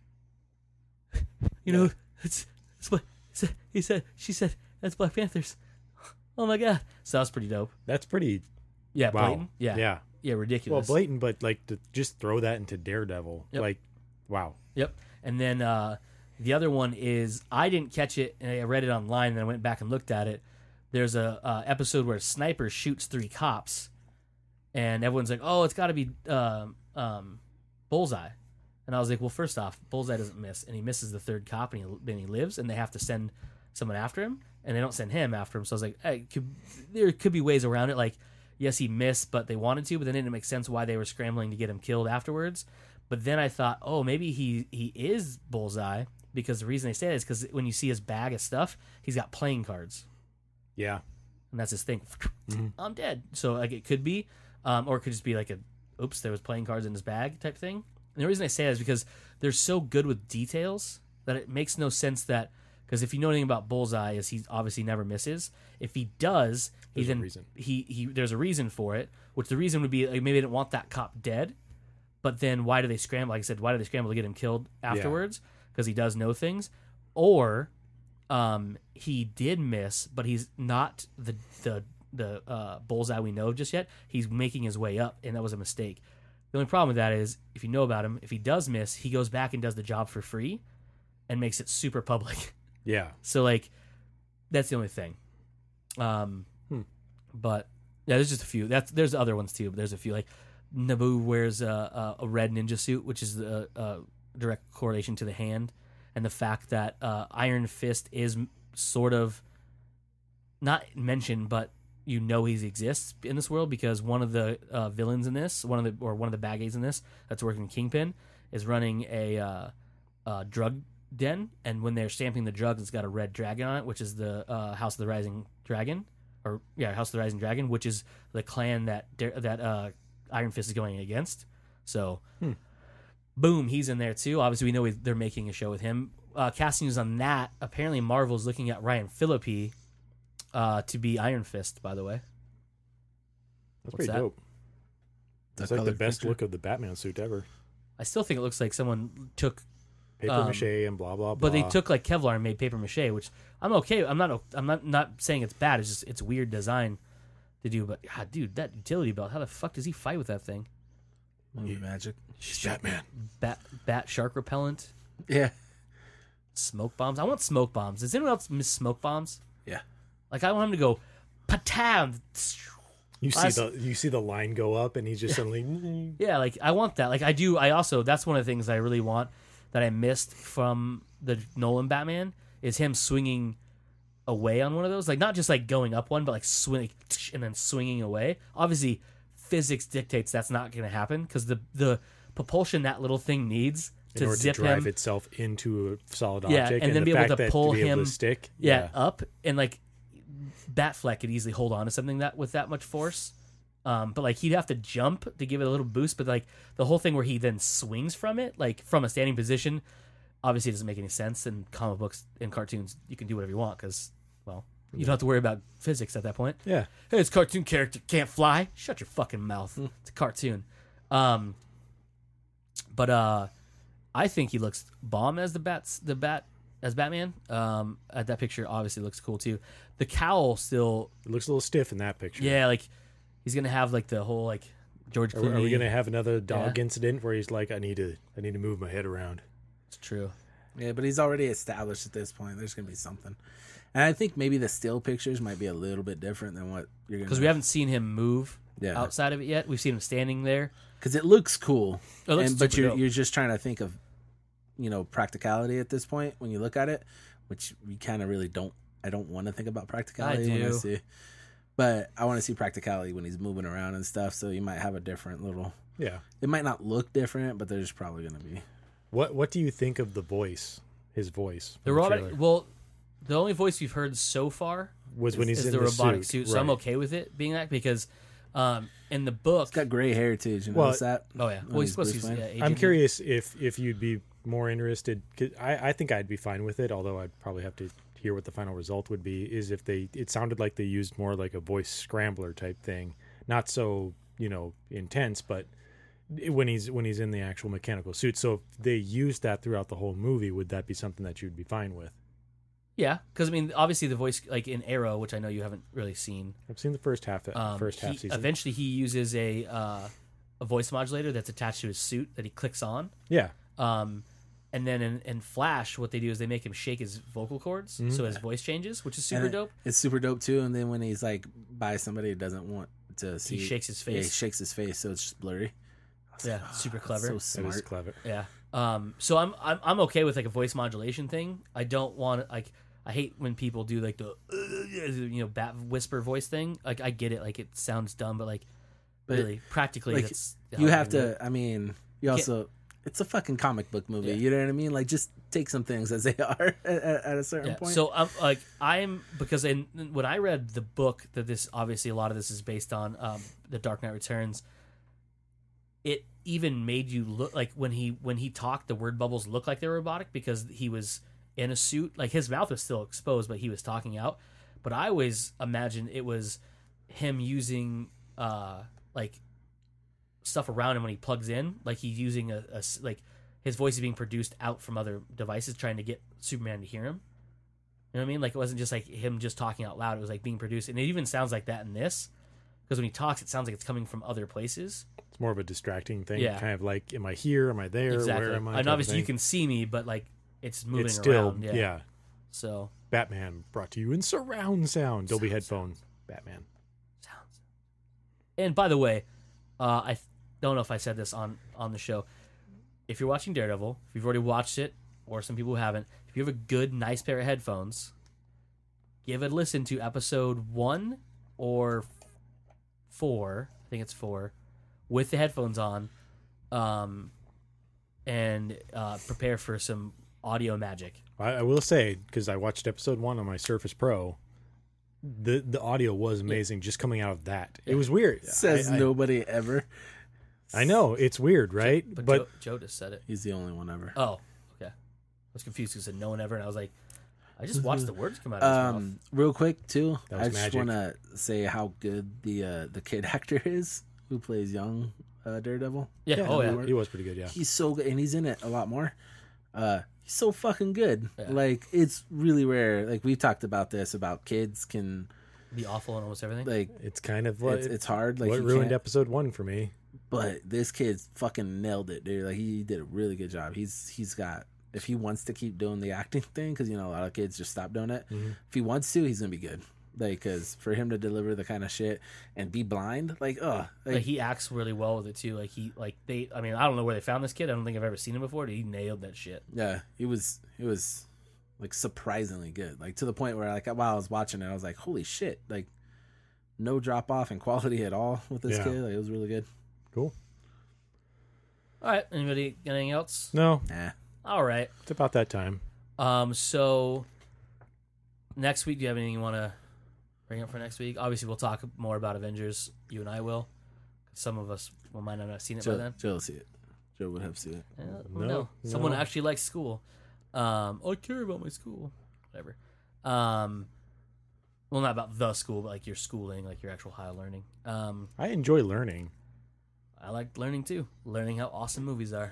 it's what she said, that's Black Panthers. Oh my God. So that was pretty dope. That's pretty. Yeah. Wow. Blatant. Yeah. Yeah. Well, Ridiculous. blatant, but like to just throw that into Daredevil. Yep. Like, wow. Yep. And then the other one is, I didn't catch it, and I read it online, and then I went back and looked at it. There's a episode where a sniper shoots 3 cops, and everyone's like, oh, it's got to be Bullseye. And I was like, well, first off, Bullseye doesn't miss, and he misses the 3rd cop, and then he lives, and they have to send someone after him, and they don't send him after him. So I was like, hey, there could be ways around it. Like, yes, he missed, but they wanted to, but then it didn't make sense why they were scrambling to get him killed afterwards. But then I thought, oh, maybe he is Bullseye, because the reason they say that is because when you see his bag of stuff, he's got playing cards. Yeah. And that's his thing. Mm-hmm. I'm dead. So like it could be, or it could just be like oops, there was playing cards in his bag type thing. And the reason I say that is because they're so good with details that it makes no sense that, because if you know anything about Bullseye, is he obviously never misses. If he does, there's a reason. There's a reason for it, which the reason would be like, maybe they didn't want that cop dead, but then why do they scramble? Like I said, why do they scramble to get him killed afterwards? Because he does know things, or he did miss, but he's not the Bullseye we know just yet. He's making his way up, and that was a mistake. The only problem with that is, if you know about him, if he does miss, he goes back and does the job for free and makes it super public. Yeah. So, like, that's the only thing. But, yeah, there's just a few. There's other ones, too, but there's a few. Like, Naboo wears a red ninja suit, which is a direct correlation to the hand. And the fact that Iron Fist is sort of not mentioned, but you know he exists in this world, because one of the villains in this, one of the bad guys in this that's working Kingpin, is running a drug den, and when they're stamping the drugs, it's got a red dragon on it, which is the House of the Rising Dragon, House of the Rising Dragon, which is the clan that Iron Fist is going against. So, boom, he's in there too. Obviously, we know they're making a show with him. Casting news on that. Apparently, Marvel's looking at Ryan Phillippe to be Iron Fist, by the way. That's pretty dope. That's like the best look of the Batman suit ever. I still think it looks like someone took paper mache and blah blah blah. But they took like Kevlar and made paper mache, which I'm okay. I'm not saying it's bad. It's just it's weird design to do. But God, dude, that utility belt. How the fuck does he fight with that thing? Magic. He's Batman. Bat shark repellent. Yeah. Smoke bombs. I want smoke bombs. Does anyone else miss smoke bombs? Yeah. Like I want him to go, patam. You see the line go up, and he's just suddenly. Yeah, like I want that. Like I do. I also, that's one of the things I really want that I missed from the Nolan Batman is him swinging away on one of those, like not just like going up one, but like swing and then swinging away. Obviously, physics dictates that's not going to happen because the propulsion that little thing needs in to order zip to drive him, itself into a solid Yeah, object, and then the be able fact to that pull be able him- to stick. up, and like Batfleck could easily hold on to something that with that much force. But like he'd have to jump to give it a little boost. But like the whole thing where he then swings from it, like from a standing position, obviously it doesn't make any sense. In comic books and cartoons, you can do whatever you want because, well, you don't have to worry about physics at that point. Yeah. Hey, this cartoon character can't fly. Shut your fucking mouth. It's a cartoon. But I think he looks bomb as as Batman. That picture obviously looks cool too. The cowl still, It looks a little stiff in that picture. yeah, like he's gonna have like the whole like George Clooney. Are we gonna have another dog Yeah. incident where he's like, I need to move my head around? It's true. Yeah, but he's already established at this point. There's gonna be something, and I think maybe the still pictures might be a little bit different than what you're gonna. Because we haven't seen him move Yeah. outside of it yet. We've seen him standing there. because it looks cool, It looks but super you're dope. you're just trying to think of, practicality at this point when you look at it, which we kind of really don't. I don't want to think about practicality when I do. see, but I want to see practicality when he's moving around and stuff. So you might have a different little. Yeah. It might not look different, but there's probably gonna be. What do you think of the voice? His voice. The from robotic. trailer? Well, the only voice we've heard so far was when he's is in the robotic suit. So I'm right. okay with it being that because in the book, He's got gray hair too. Did you Well, notice that? oh yeah, when well he's he's supposed to Bruce use, Wayne? aging I'm him. curious if you'd be more interested. 'Cause I think I'd be fine with it, although I'd probably have to hear what the final result would be. Is if it sounded like they used more like a voice scrambler type thing, not so intense, but when he's in the actual mechanical suit. So if they used that throughout the whole movie, would that be something that you'd be fine with? Yeah, because I mean, obviously the voice, like in Arrow, which I know you haven't really seen. I've seen the first half season. Eventually, he uses a voice modulator that's attached to his suit that he clicks on. Yeah. And then in Flash, what they do is they make him shake his vocal cords, so his voice changes, which is super And dope. It's super dope too. And then when he's like by somebody who doesn't want to see, He shakes his Yeah, he face. shakes his face, so it's just blurry. Yeah, super clever. So That smart. is clever. Yeah. So I'm okay with like a voice modulation thing. I don't want like I hate when people do like the bat whisper voice thing. Like I get it, like it sounds dumb, but like But, really practically, like, that's You how have I do to. it. I mean, you also. It's a fucking comic book movie. Yeah. You know what I mean? Like, just take some things as they are at a certain Yeah. point. So I'm because when I read the book that this obviously a lot of this is based on the Dark Knight Returns. It even made you look like when he talked, the word bubbles looked like they were robotic because he was in a suit. Like his mouth was still exposed, but he was talking out. But I always imagined it was him using like stuff around him when he plugs in, like he's using like his voice is being produced out from other devices, trying to get Superman to hear him. You know what I mean? Like it wasn't just like him just talking out loud; it was like being produced, and it even sounds like that in this because when he talks, it sounds like it's coming from other places. It's more of a distracting thing. Yeah. Kind of like, am I here? Am I there? Exactly. Where am I? And type of obviously, you thing. can see me, but like it's moving It's still, around. yeah. So Batman brought to you in surround sound. Dolby headphone. Batman. sounds. And by the way, I don't know if I said this on the show. If you're watching Daredevil, if you've already watched it, or some people who haven't, if you have a good, nice pair of headphones, give it a listen to episode 1 or 4. I think it's 4, with the headphones on, and prepare for some audio magic. I will say, because I watched episode 1 on my Surface Pro, the audio was amazing just coming out of that. It was weird. Says I nobody ever. I know. It's weird, right? But Joe just said it. He's the only one ever. Oh, okay. I was confused because it said no one ever, and I was like, I just watched the words come out of his mouth. Real quick too, That was I just magic. want to say how good the kid actor is who plays young Daredevil. Yeah. Oh yeah. He was pretty good, yeah. He's so good, and he's in it a lot more. He's so fucking good. Yeah. Like it's really rare. Like we've talked about this about kids can Be awful in almost everything. like It's kind of what it's hard. Like what you ruined can't- episode 1 for me. But this kid fucking nailed it, dude. Like he did a really good job. He's got, if he wants to keep doing the acting thing, because a lot of kids just stop doing it. Mm-hmm. If he wants to, he's gonna be good. Like, because for him to deliver the kind of shit and be blind, like he acts really well with it too. I mean, I don't know where they found this kid. I don't think I've ever seen him before. But he nailed that shit. yeah, it was like surprisingly good. Like to the point where like while I was watching it, I was like, holy shit! Like no drop off in quality at all with this kid. Like it was really good. Cool. All right. Anybody got anything else? No, Nah. All right. it's about that time. So next week, do you have anything you want to bring up for next week? Obviously, we'll talk more about Avengers. You and I will. Some of us might not have seen it by then. Joe will see it. Joe would have seen it. No. Someone actually likes school. I care about my school. Whatever. Well, not about the school, but like your schooling, like your actual higher learning. I enjoy learning. I like learning too. Learning how awesome movies are.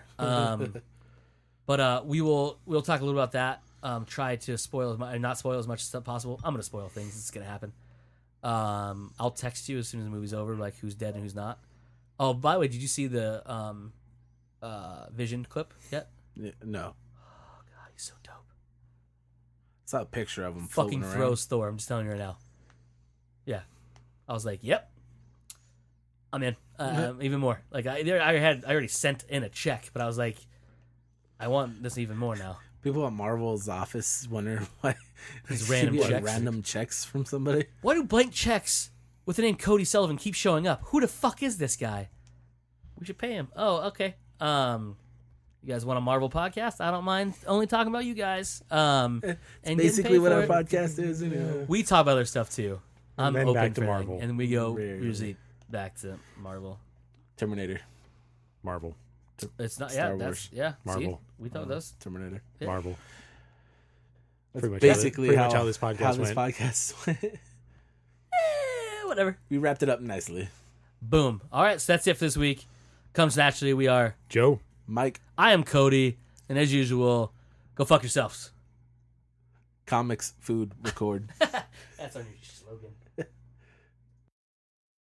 But we'll talk a little about that. Try to not spoil as much as possible. I'm gonna spoil things. It's gonna happen. I'll text you as soon as the movie's over, like who's dead and who's not. Oh, by the way, did you see the Vision clip yet? Yeah, no. Oh God, he's so dope. I saw a picture of him Fucking floating around. throws Thor. I'm just telling you right now. Yeah, I was like, yep, I'm in. Even more. Like I already sent in a check, but I was like, I want this even more now. People at Marvel's office wonder why These there should random be, like, checks. random checks from somebody. Why do blank checks with the name Cody Sullivan keep showing up? Who the fuck is this guy? We should pay him. Oh, okay. You guys want a Marvel podcast? I don't mind only talking about you guys. And getting Basically, paid what for our it. podcast is. You know. We talk about other stuff too. I'm then open back to for Marvel. anything. And we go Rarely. usually back to Marvel. Terminator. Marvel. It's not. Star Yeah, that's Wars. yeah. Marvel. See? We thought those. Terminator. Yeah. Marvel. That's Pretty much basically how this podcast went. went. Whatever. We wrapped it up nicely. Boom. All right. So that's it for this week. Comes naturally. We are. Joe. Mike, I am Cody, and as usual, go fuck yourselves. comics, food, record. That's our new slogan.